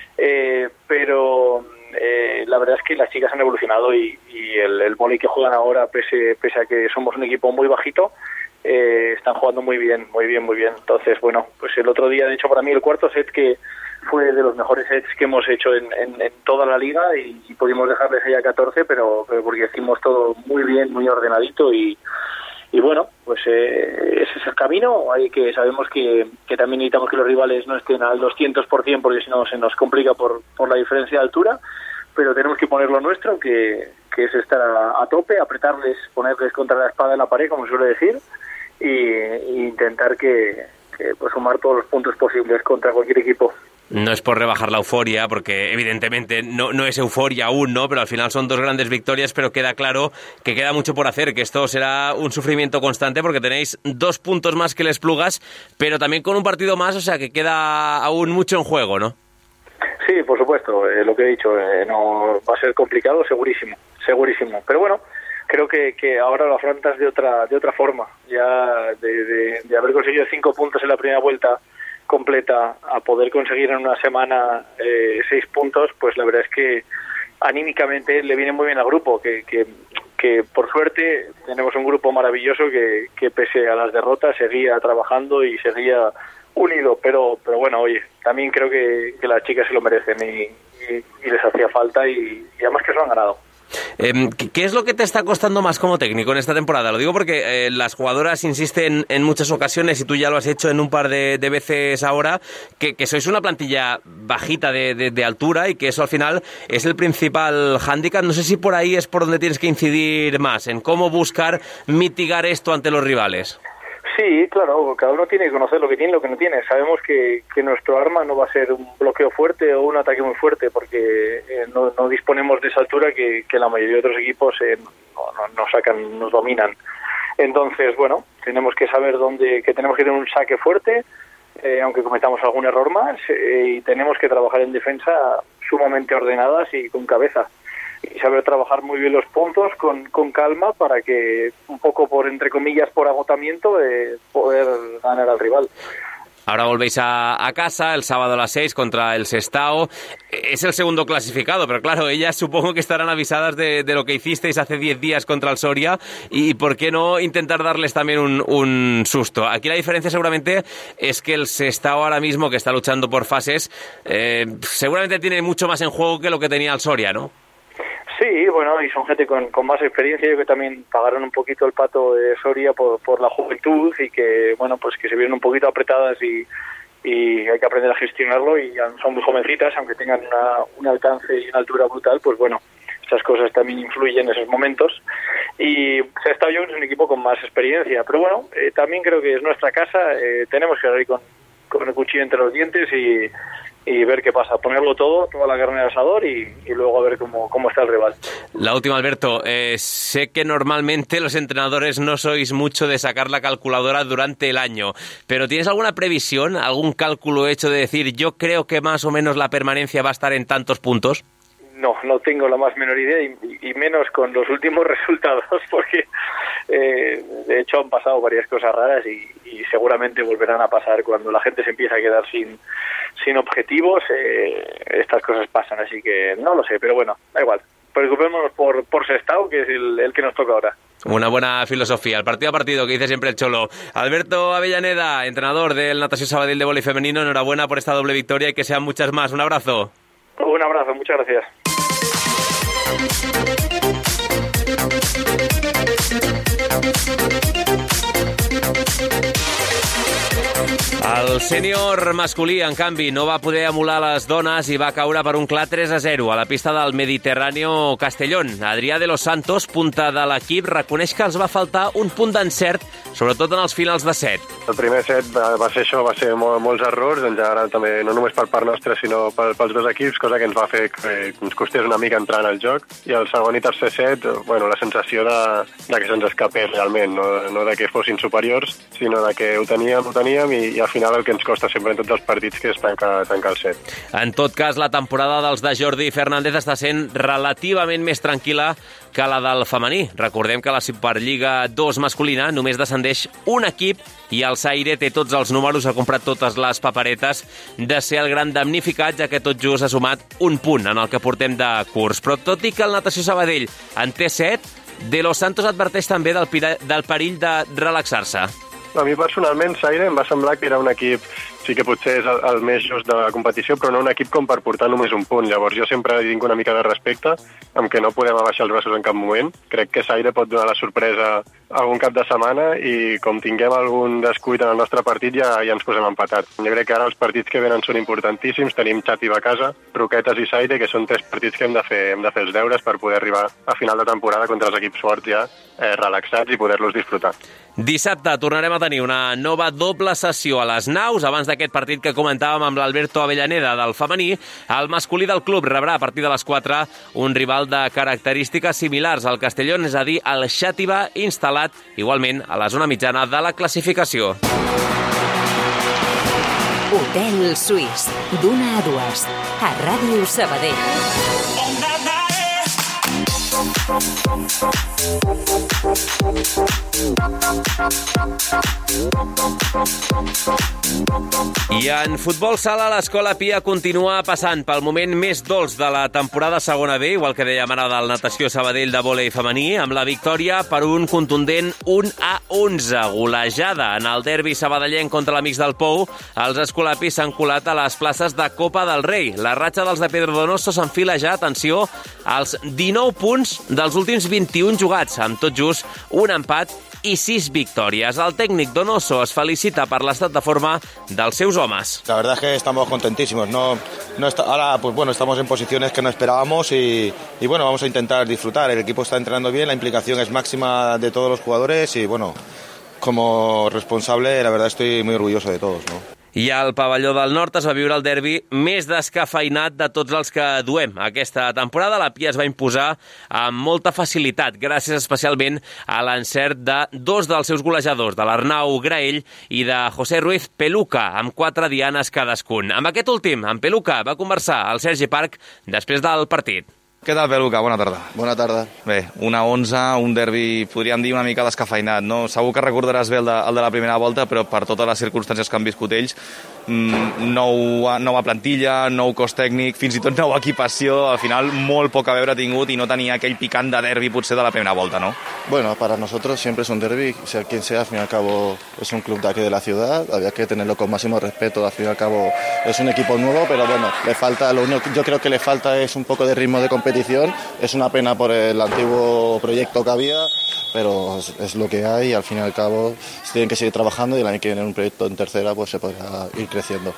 Eh, pero eh, la verdad es que las chicas han evolucionado y, y el, el vóley que juegan ahora, pese, pese a que somos un equipo muy bajito, eh, están jugando muy bien, muy bien, muy bien. Entonces, bueno, pues el otro día, de hecho, para mí el cuarto set, que fue de los mejores sets que hemos hecho en, en, en toda la liga, y, y pudimos dejarles ahí a catorce, pero, pero porque hicimos todo muy bien, muy ordenadito, y Y bueno, pues eh, ese es el camino. Hay que sabemos que, que también necesitamos que los rivales no estén al doscientos por ciento, porque si no se nos complica por, por la diferencia de altura, pero tenemos que poner lo nuestro, que, que es estar a, a tope, apretarles, ponerles contra la espada en la pared, como suele decir, y, y intentar que, que pues, sumar todos los puntos posibles contra cualquier equipo. No es por rebajar la euforia, porque evidentemente no, no es euforia aún, ¿no? Pero al final son dos grandes victorias, pero queda claro que queda mucho por hacer, que esto será un sufrimiento constante, porque tenéis dos puntos más que el Esplugas, pero también con un partido más, o sea que queda aún mucho en juego, ¿no? Sí, por supuesto, eh, lo que he dicho, eh, no va a ser complicado, segurísimo, segurísimo. Pero bueno, creo que, que ahora lo afrontas de otra de otra forma. Ya de, de, de haber conseguido cinco puntos en la primera vuelta completa a poder conseguir en una semana eh, seis puntos, pues la verdad es que anímicamente le viene muy bien al grupo, que, que, que por suerte tenemos un grupo maravilloso que, que pese a las derrotas seguía trabajando y seguía unido, pero pero bueno, oye, también creo que, que las chicas se lo merecen y, y, y les hacía falta, y, y además que se lo han ganado. Eh, ¿Qué es lo que te está costando más como técnico en esta temporada? Lo digo porque eh, las jugadoras insisten en muchas ocasiones, y tú ya lo has hecho en un par de, de veces ahora, que, que sois una plantilla bajita de, de, de altura, y que eso al final es el principal hándicap. No sé si por ahí es por donde tienes que incidir más, en cómo buscar mitigar esto ante los rivales. Sí, claro, cada uno tiene que conocer lo que tiene y lo que no tiene. Sabemos que, que nuestro arma no va a ser un bloqueo fuerte o un ataque muy fuerte, porque eh, no, no disponemos de esa altura que, que la mayoría de otros equipos eh, no, no, no sacan, nos dominan. Entonces, bueno, tenemos que saber dónde, que tenemos que tener un saque fuerte, eh, aunque cometamos algún error más, eh, y tenemos que trabajar en defensa sumamente ordenadas y con cabeza. Y saber trabajar muy bien los puntos con, con calma, para que un poco por, entre comillas, por agotamiento, eh, poder ganar al rival. Ahora volvéis a, a casa el sábado a las seis contra el Sestao. Es el segundo clasificado, pero claro, ellas supongo que estarán avisadas de, de lo que hicisteis hace diez días contra el Soria, y por qué no intentar darles también un, un susto. Aquí la diferencia seguramente es que el Sestao ahora mismo, que está luchando por fases, eh, seguramente tiene mucho más en juego que lo que tenía el Soria, ¿no? Sí, bueno, y son gente con, con más experiencia. Yo que también pagaron un poquito el pato de Soria por, por la juventud, y que, bueno, pues que se vieron un poquito apretadas y, y hay que aprender a gestionarlo, y son muy jovencitas, aunque tengan una, un alcance y una altura brutal, pues bueno, esas cosas también influyen en esos momentos. Y Sestao Young es un equipo con más experiencia, pero bueno, eh, también creo que es nuestra casa, eh, tenemos que ir con, con el cuchillo entre los dientes y, y ver qué pasa, ponerlo todo, toda la carne al asador y, y luego a ver cómo, cómo está el rival. La última, Alberto, eh, sé que normalmente los entrenadores no sois mucho de sacar la calculadora durante el año, pero ¿tienes alguna previsión, algún cálculo hecho de decir yo creo que más o menos la permanencia va a estar en tantos puntos? No, no tengo la más menor idea y, y menos con los últimos resultados, porque eh, de hecho han pasado varias cosas raras y, y seguramente volverán a pasar cuando la gente se empieza a quedar sin, sin objetivos. Eh, estas cosas pasan, así que no lo sé, pero bueno, da igual. Preocupémonos por, por Sestao, que es el, el que nos toca ahora. Una buena filosofía, el partido a partido que dice siempre el Cholo. Alberto Avellaneda, entrenador del Natació Sabadell de vóley femenino, enhorabuena por esta doble victoria y que sean muchas más. Un abrazo. Un abrazo, muchas gracias. El sènior masculí, en canvi, no va poder emular les dones i va caure per un clar tres a zero a la pista del Mediterráneo Castellón. Adrià de los Santos, punta de l'equip, reconeix que els va faltar un punt d'encert, sobretot en els finals de set. El primer set va, va ser això, va ser molt, molts errors, en general també, no només per part nostra, sinó pel, pels dos equips, cosa que ens va fer que ens costés una mica entrar en el joc. I el segon i tercer set, bueno, la sensació de, de que se'ns escapés realment, no, no de que fossin superiors, sinó de que ho teníem, ho teníem, i, i al final el que ens costa sempre en tots els partits que és tancar, tancar el set. En tot cas, la temporada dels de Jordi Fernández està sent relativament més tranquil·la que la del femení. Recordem que la Superliga dos masculina només descendeix un equip i el Saire té tots els números, ha comprat totes les paperetes de ser el gran damnificat, ja que tot just ha sumat un punt en el que portem de curs. Però tot i que el Natació Sabadell en té set, De los Santos adverteix també del, del perill de relaxar-se. A mi personalment, Saire, em va semblar que era un equip, sí que potser és el, el més just de la competició, però no un equip com per portar només un punt. Llavors jo sempre tinc una mica de respecte, amb que no podem abaixar els braços en cap moment. Crec que Saire pot donar la sorpresa algun cap de setmana i com tinguem algun descuit en el nostre partit ja, ja ens posem empatat. Jo crec que ara els partits que venen són importantíssims. Tenim Xàtiva a casa, Roquetes i Saire, que són tres partits que hem de fer, hem de fer els deures per poder arribar a final de temporada contra els equips forts ja eh, relaxats i poder-los disfrutar. Dissabte tornarem a tenir una nova doble sessió a les naus. Abans d'aquest partit que comentàvem amb l'Alberto Avellaneda del femení, el masculí del club rebrà a partir de les quatre un rival de característiques similars al Castellón, és a dir, el Xàtiva, instal·lat igualment a la zona mitjana de la classificació. Hotel Suís, d'una a dues, a Ràdio Sabadell. I en futbol sala, l'Escola Pia continua passant pel moment més dolç de la temporada segona B, igual que dèiem ara del Natació Sabadell de vòlei femení, amb la victòria per un contundent un a onze. Golejada en el derbi sabadellenc contra l'Amics del Pou, els escolapis s'han colat a les places de Copa del Rei. La ratxa dels de Pedro Donoso s'enfila ja, atenció, als dinou punts dels últims vint-i-un jugats, amb tot just un empat i sis victòries. El tècnic Donoso es felicita per l'estat de forma dels seus homes. La verdad es que estamos contentísimos. No, no está, ahora, pues bueno, estamos en posiciones que no esperábamos y, y bueno, vamos a intentar disfrutar. El equipo está entrenando bien, la implicación es máxima de todos los jugadores y bueno, como responsable, la verdad estoy muy orgulloso de todos, ¿no? I al pavelló del Nord es va viure el derbi més descafeinat de tots els que duem. Aquesta temporada la Pia es va imposar amb molta facilitat, gràcies especialment a l'encert de dos dels seus golejadors, de l'Arnau Graell i de José Ruiz Peluca, amb quatre dianes cadascun. Amb aquest últim, amb Peluca, va conversar al Sergi Parc després del partit. Què tal, Peluca? Bona tarda. Bona tarda. Bé, una onze, un derbi, podríem dir, una mica descafeinat, no? Segur que recordaràs bé el de, el de la primera volta, però per totes les circumstàncies que han viscut ells, nou, nova plantilla, nou cos tècnic, fins i tot nova equipació, al final molt poc a veure tingut i no tenia aquell picant de derbi potser de la primera volta, ¿no? Bueno, para nosotros siempre es un derbi, sea quien sea, al fin y al cabo es un club de aquí de la ciudad, había que tenerlo con máximo respeto, al fin y al cabo es un equipo nuevo, pero bueno, le falta, lo único que yo creo que le falta es un poco de ritmo de competición. Es una pena por el antiguo proyecto que había, pero es, es lo que hay y al fin y al cabo se tienen que seguir trabajando y el año que viene en un proyecto en tercera pues se podrá ir creciendo.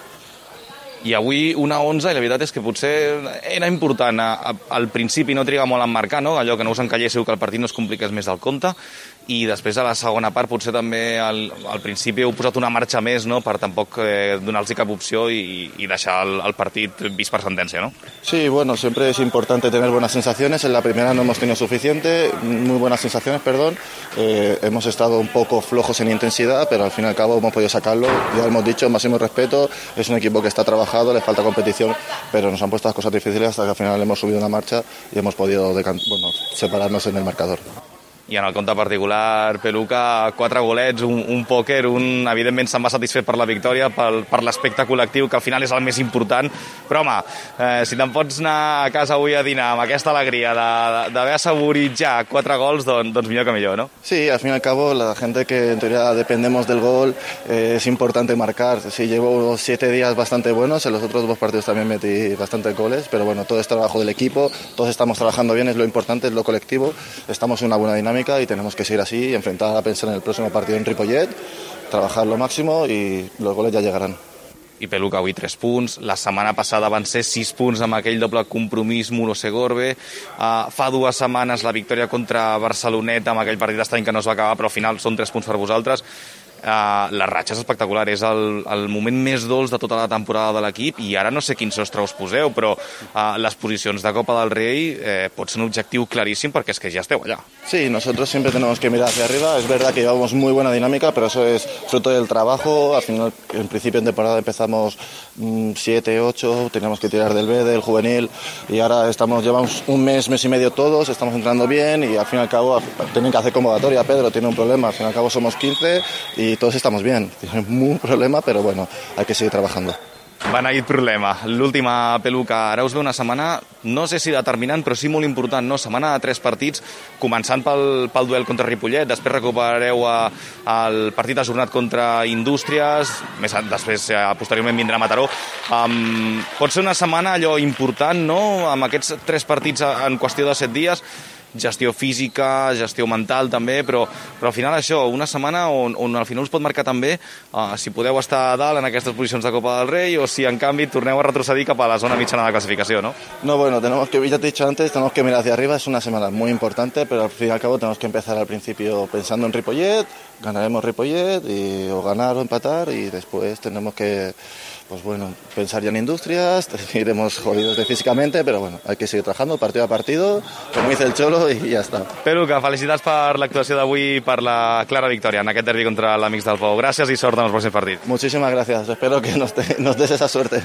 I avui una onze, i la veritat és que potser era important a, a, al principi no trigar molt a marcar, no? Allò que no us encalléssiu, que el partit no es compliqués més del compte, i després a la segona part potser també al, al principi heu posat una marxa més, no? Per tampoc eh, donar-los cap opció i, y deixar el, el partit vist per sentència, ¿no? Sí, bueno, siempre es importante tener buenas sensaciones. En la primera no hemos tenido suficiente, muy buenas sensaciones, perdón. Eh, hemos estado un poco flojos en intensidad, pero al fin y al cabo hemos podido sacarlo. Ya hemos dicho, máximo respeto, es un equipo que está trabajado, le falta competición, pero nos han puesto las cosas difíciles hasta que al final hemos subido una marcha y hemos podido bueno, separarnos en el marcador. I en el compte particular, Peluca, quatre golets, un, un pòquer, un evidentment se'n va satisfet per la victòria, per, per l'aspecte col·lectiu, que al final és el més important. Però, home, eh, si te'n pots anar a casa avui a dinar amb aquesta alegria d'haver assaborit ja quatre gols, doncs, doncs millor que millor, ¿no? Sí, al fin y al cabo, la gente que en teoría dependemos del gol, eh, es importante marcar. Sí, llevo siete días bastante buenos, en los otros dos partidos también metí bastantes goles, pero bueno, todo es trabajo del equipo, todos estamos trabajando bien, es lo importante, es lo colectivo, estamos en una buena dinámica y tenemos que seguir así y enfrentar a pensar en el próximo partido en Ripollet, trabajar lo máximo y los goles ya llegarán. I Peluca, avui tres punts. La setmana passada van ser sis punts amb aquell doble compromís Muro-Segorbe. Uh, fa dues setmanes la victòria contra Barceloneta amb aquell partit estrany que no es va acabar, però al final són tres punts per vosaltres. Uh, la ratxa és espectacular, és el, el moment més dolç de tota la temporada de l'equip i ara no sé quin sostre us poseu, però uh, les posicions de Copa del Rei eh, pot ser un objectiu claríssim perquè és que ja esteu allà. Sí, nosotros siempre tenemos que mirar hacia arriba, es verdad que llevamos muy buena dinámica, pero eso es fruto del trabajo. Al final, en principio en temporada empezamos siete, ocho, teníamos que tirar del B, del juvenil y ahora estamos, llevamos un mes, mes y medio todos, estamos entrando bien y al fin y al cabo tienen que hacer convocatoria. Pedro tiene un problema, al fin y al cabo somos quince y todos estamos bien. Tiene un problema, pero bueno, hay que seguir trabajando. Beneït problema. L'última, Peluca, ara us ve una setmana, no sé si determinant, però sí molt important, no? Setmana de tres partits, començant pel, pel duel contra Ripollet, després recuperareu a, el partit ajornat contra Indústries, més després, posteriorment, vindrà Mataró. Um, pot ser una setmana allò important, no?, amb aquests tres partits en qüestió de set dies, gestió física, gestió mental també, però, però al final això, una setmana on, on al final us pot marcar també uh, si podeu estar a dalt en aquestes posicions de Copa del Rei o si en canvi torneu a retrocedir cap a la zona mitjana de clasificació, ¿no? No, bueno, tenemos que, ya te he dicho antes, tenemos que mirar hacia arriba, es una semana muy importante, pero al fin y al cabo tenemos que empezar al principio pensando en Ripollet, ganaremos Ripollet y, o ganar o empatar y después tenemos que pues bueno, pensar ya en Industrias, iremos jodidos de físicamente, pero bueno, hay que seguir trabajando partido a partido, como dice el Cholo, y ya está. Peluca, felicitats per l'actuació d'avui i per la clara victòria en aquest derbi contra l'Amics del Pou. Gràcies i sort en els pròxims partits. Muchísimas gracias, espero que nos, te, nos des esa suerte.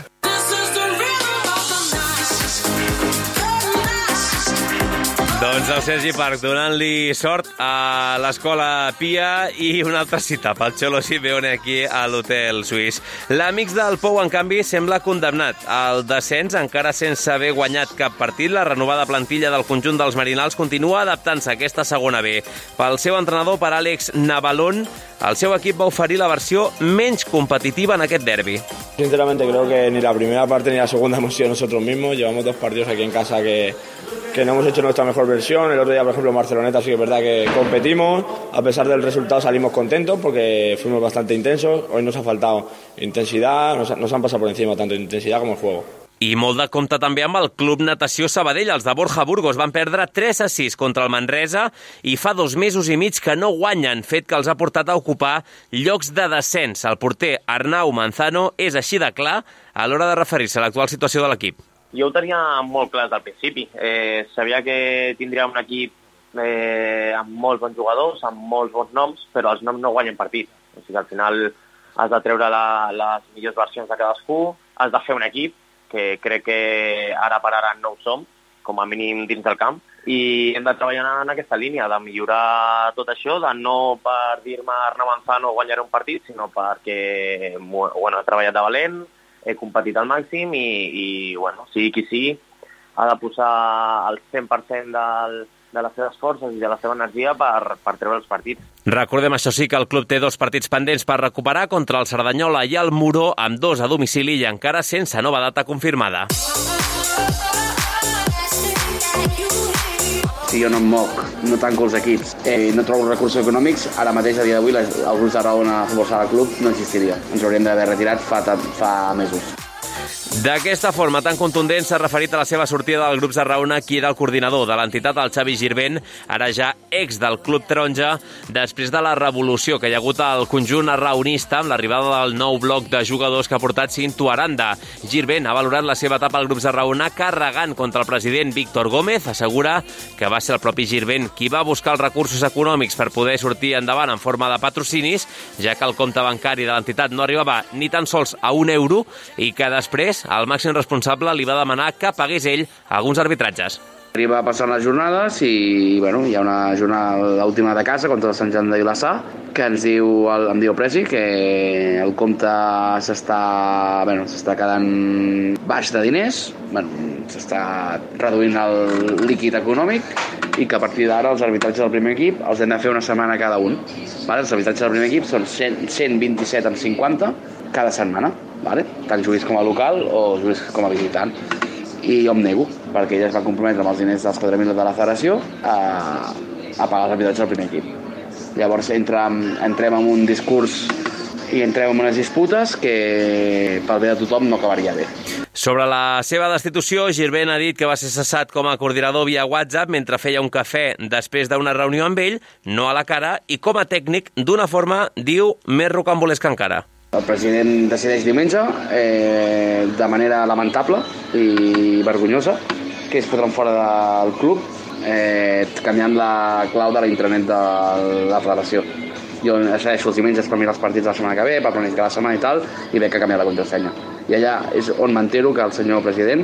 Doncs el Sergi Parc donant-li sort a l'Escola Pia i una altra cita pel Xolo Simeone aquí a l'Hotel Suís. L'Amics del Pou, en canvi, sembla condemnat al descens, encara sense haver guanyat cap partit. La renovada plantilla del conjunt dels Marinals continua adaptant-se a aquesta segona B. Pel seu entrenador, per Àlex Navalón, el seu equip va oferir la versió menys competitiva en aquest derbi. Sinceramente creo que ni la primera parte ni la segunda hemos sido nosotros mismos. Llevamos dos partidos aquí en casa que, que no hemos hecho nuestra mejor versión. El otro día, por ejemplo, en Barceloneta sí que es verdad que competimos. A pesar del resultado salimos contentos porque fuimos bastante intensos. Hoy nos ha faltado intensidad, nos, nos han pasado por encima tanto intensidad como el juego. I molt de compte també amb el Club Natació Sabadell. Els de Borja Burgos van perdre tres a sis contra el Manresa i fa dos mesos i mig que no guanyen, fet que els ha portat a ocupar llocs de descens. El porter Arnau Manzano és així de clar a l'hora de referir-se a l'actual situació de l'equip. Jo ho tenia molt clar des del principi. Eh, sabia que tindria un equip eh, amb molts bons jugadors, amb molts bons noms, però els noms no guanyen partit. O sigui, al final has de treure la, les millors versions de cadascú, has de fer un equip, que crec que ara per ara no ho som, com a mínim dins del camp, i hem de treballar en aquesta línia, de millorar tot això, de no per dir-me Arnau Manzano guanyaré un partit, sinó perquè bueno, he treballat de valent, he competit al màxim i, i bueno, sigui qui sigui, ha de posar el cent per cent del, de les seves forces i de la seva energia per, per treure els partits. Recordem, això sí, que el club té dos partits pendents per recuperar contra el Cerdanyola i el Muro, amb dos a domicili i encara sense nova data confirmada. si jo no em moc, no tanco els equips, eh, no trobo recursos econòmics, ara mateix, a dia d'avui, els grups de Raona Futbol Sala Club no existiria. Ens hauríem d'haver retirat fa, fa mesos. D'aquesta forma tan contundent s'ha referit a la seva sortida del grup Sarraona qui era el coordinador de l'entitat, el Xavi Girbent, ara ja ex del Club Taronja, després de la revolució que hi ha hagut al conjunt arraonista amb l'arribada del nou bloc de jugadors que ha portat Cinto Aranda. Girbent ha valorat la seva etapa al grup Sarraona carregant contra el president Víctor Gómez. Assegura que va ser el propi Girbent qui va buscar els recursos econòmics per poder sortir endavant en forma de patrocinis, ja que el compte bancari de l'entitat no arribava ni tan sols a un euro i que després el màxim responsable li va demanar que pagués ell alguns arbitratges. Arriba passant les jornades i bueno, hi ha una jornada última de casa contra el Sant Joan de Vilassar que ens diu, el, em diu el Presi que el compte s'està bueno, s'està quedant baix de diners, bueno, s'està reduint el líquid econòmic i que a partir d'ara els arbitratges del primer equip els hem de fer una setmana cada un. Vale? Els arbitratges del primer equip són cent vint-i-set amb cinquanta cada setmana, vale? Tant juguis com a local o juguis com a visitant. I jo em nego, perquè ella es va comprometre amb els diners dels quatre mil de la federació a, a pagar els arbitratges del primer equip. Llavors entrem, entrem en un discurs i entrem en unes disputes que pel bé de tothom no acabaria bé. Sobre la seva destitució, Girbent ha dit que va ser cessat com a coordinador via WhatsApp mentre feia un cafè després d'una reunió amb ell, no a la cara, i com a tècnic d'una forma, diu, més rocambolesca encara. El president decideix diumenge, eh, de manera lamentable i vergonyosa, que es fotran fora del club, eh, canviant la clau de l'intranet de la federació. Jo segueixo els diumenges per mirar els partits de la setmana que ve, per planificar la setmana i tal, i veig que ha canviat la contrasenya. I allà és on m'entero que el senyor president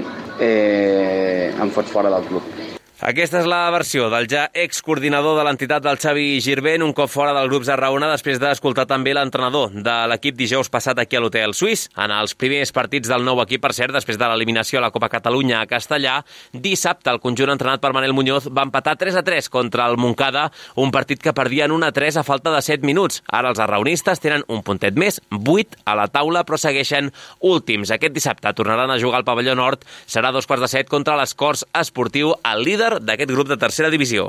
eh, em fot fora del club. Aquesta és la versió del ja excoordinador de l'entitat del Xavi Girbent, un cop fora del grup Sarraona, després d'escoltar també l'entrenador de l'equip dijous passat aquí a l'Hotel Suís. En els primers partits del nou equip, per cert, després de l'eliminació a la Copa Catalunya a Castellà, dissabte el conjunt entrenat per Manel Muñoz va empatar tres a tres contra el Montcada, un partit que perdien un a tres a falta de set minuts. Ara els arraonistes tenen un puntet més, vuit a la taula, però segueixen últims. Aquest dissabte tornaran a jugar al pavelló nord, serà dos quarts de set contra l'Escorç Esportiu, el líder d'aquest grup de tercera divisió.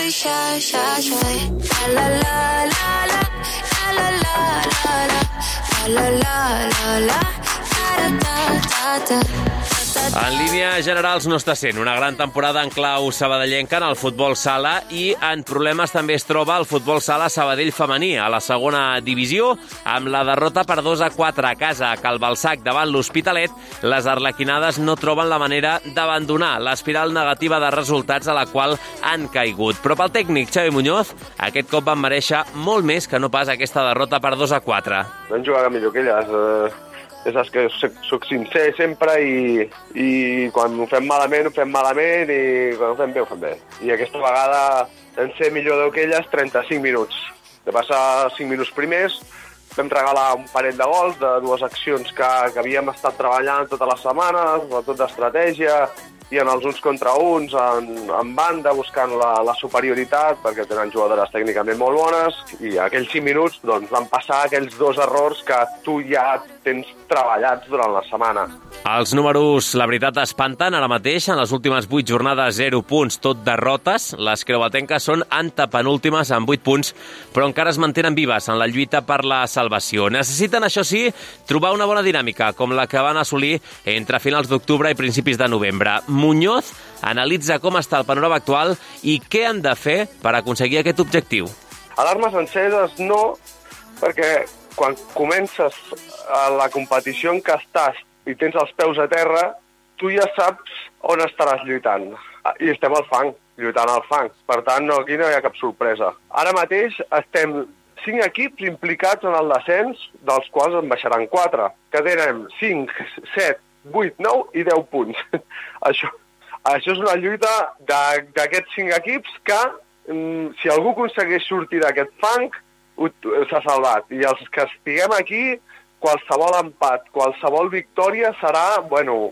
En línia generals no està sent una gran temporada en clau sabadellenca en el futbol sala i en problemes també es troba el futbol sala Sabadell femení a la segona divisió amb la derrota per dos a quatre a casa a Calbalsac davant l'Hospitalet. Les arlequinades no troben la manera d'abandonar l'espiral negativa de resultats a la qual han caigut. Però pel tècnic Xavi Muñoz aquest cop van mereixer molt més que no pas aquesta derrota per dos a quatre. No han jugat millor que elles. Eh... Ja saps que soc sincer sempre i, i quan ho fem malament, ho fem malament i quan ho fem bé, ho fem bé. I aquesta vegada vam ser millor que elles trenta-cinc minuts. De passar cinc minuts primers, vam regalar un parell de gols de dues accions que, que havíem estat treballant tota la setmana, sobretot d'estratègia, i en els uns contra uns, en, en banda, buscant la, la superioritat, perquè tenen jugadores tècnicament molt bones, i aquells cinc minuts doncs, van passar aquells dos errors que tu ja tens treballats durant la setmana. Els números, la veritat, espanten ara mateix. En les últimes vuit jornades, zero punts, tot derrotes. Les creuatenques són antepenúltimes amb vuit punts, però encara es mantenen vives en la lluita per la salvació. Necessiten, això sí, trobar una bona dinàmica, com la que van assolir entre finals d'octubre i principis de novembre. Muñoz analitza com està el panorama actual i què han de fer per aconseguir aquest objectiu. Alarmes enceses no, perquè quan comences a la competició en què estàs i tens els peus a terra, tu ja saps on estaràs lluitant. I estem al fang, lluitant al fang. Per tant, no, aquí no hi ha cap sorpresa. Ara mateix estem cinc equips implicats en el descens, dels quals en baixaran quatre, que tenen cinc, set, vuit, nou i deu punts. Això, això és una lluita d'aquests cinc equips que, si algú aconsegueix sortir d'aquest fang, s'ha salvat. I els que estiguem aquí, qualsevol empat, qualsevol victòria serà, bueno,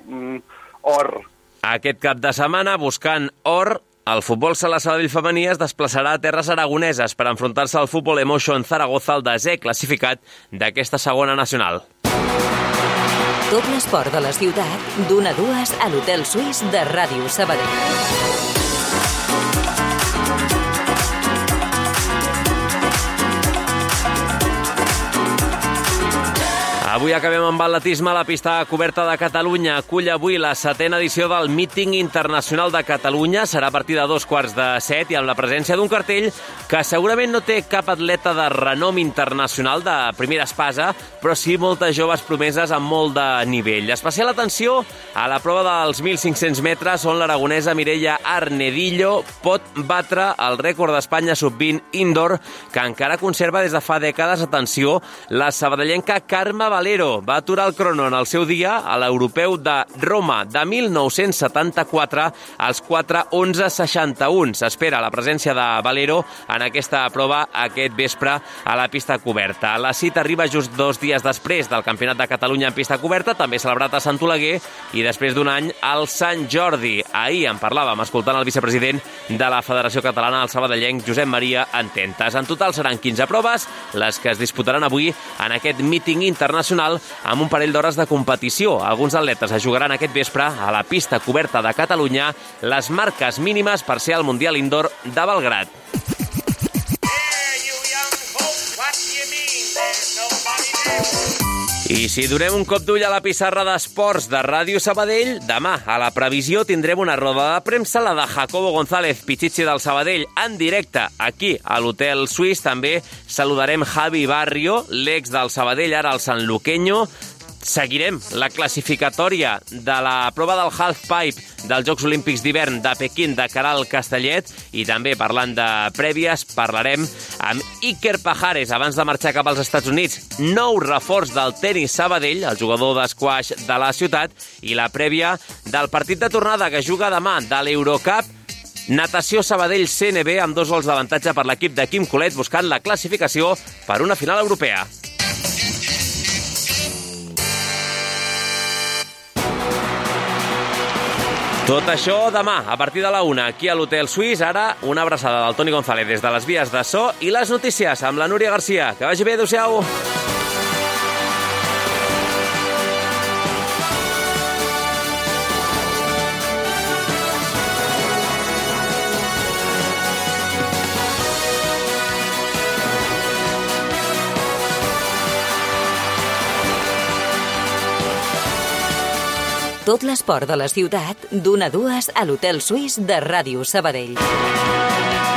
or. Aquest cap de setmana, buscant or, el futbol sala Sabadell femení es desplaçarà a terres aragoneses per enfrontar-se al Futbol Emotion Zaragoza, el desè classificat d'aquesta segona nacional. Tot l'esport de la ciutat, d'una a dues a l'Hotel Suís de Ràdio Sabadell. Avui acabem amb atletisme. La pista coberta de Catalunya acull avui la setena edició del Míting Internacional de Catalunya. Serà a partir de dos quarts de set i amb la presència d'un cartell que segurament no té cap atleta de renom internacional de primera espasa, però sí moltes joves promeses amb molt de nivell. Especial atenció a la prova dels mil cinc-cents metres, on l'aragonesa Mireia Arnedillo pot batre el rècord d'Espanya sub vint indoor, que encara conserva des de fa dècades. Atenció, la sabadellenca Carme Valero va aturar el crono en el seu dia a l'europeu de Roma de mil nou-cents setanta-quatre als quatre onze seixanta-un. S'espera la presència de Valero en aquesta prova aquest vespre a la pista coberta. La cita arriba just dos dies després del Campionat de Catalunya en pista coberta, també celebrat a Sant Oleguer, i després d'un any al Sant Jordi. Ahir en parlàvem escoltant el vicepresident de la Federació Catalana del Sabadellenc, Josep Maria Ententes. En total seran quinze proves, les que es disputaran avui en aquest míting internacional amb un parell d'hores de competició. Alguns atletes es jugaran aquest vespre a la pista coberta de Catalunya les marques mínimes per ser al Mundial Indoor de Belgrad. I si donem un cop d'ull a la pissarra d'esports de Ràdio Sabadell, demà a la previsió tindrem una roda de premsa, la de Jacobo González, Pichichi del Sabadell, en directe aquí a l'Hotel Suís. També saludarem Javi Barrio, l'ex del Sabadell, ara al Sanluqueño. Seguirem la classificatòria de la prova del halfpipe dels Jocs Olímpics d'hivern de Pequín de Caral Castellet, i també parlant de prèvies parlarem amb Iker Pajares abans de marxar cap als Estats Units. Nou reforç del tenis Sabadell, el jugador d'esquaix de la ciutat, i la prèvia del partit de tornada que juga demà de l'Eurocup. Natació Sabadell C N B amb dos gols d'avantatge per l'equip de Quim Colet buscant la classificació per una final europea. Tot això demà, a partir de la una, aquí a l'Hotel Suís. Ara, una abraçada del Toni González des de les vies de so i les notícies amb la Núria Garcia. Que vagi bé, adéu-siau. Tot l'esport de la ciutat, d'una a dues a l'Hotel Suís de Ràdio Sabadell.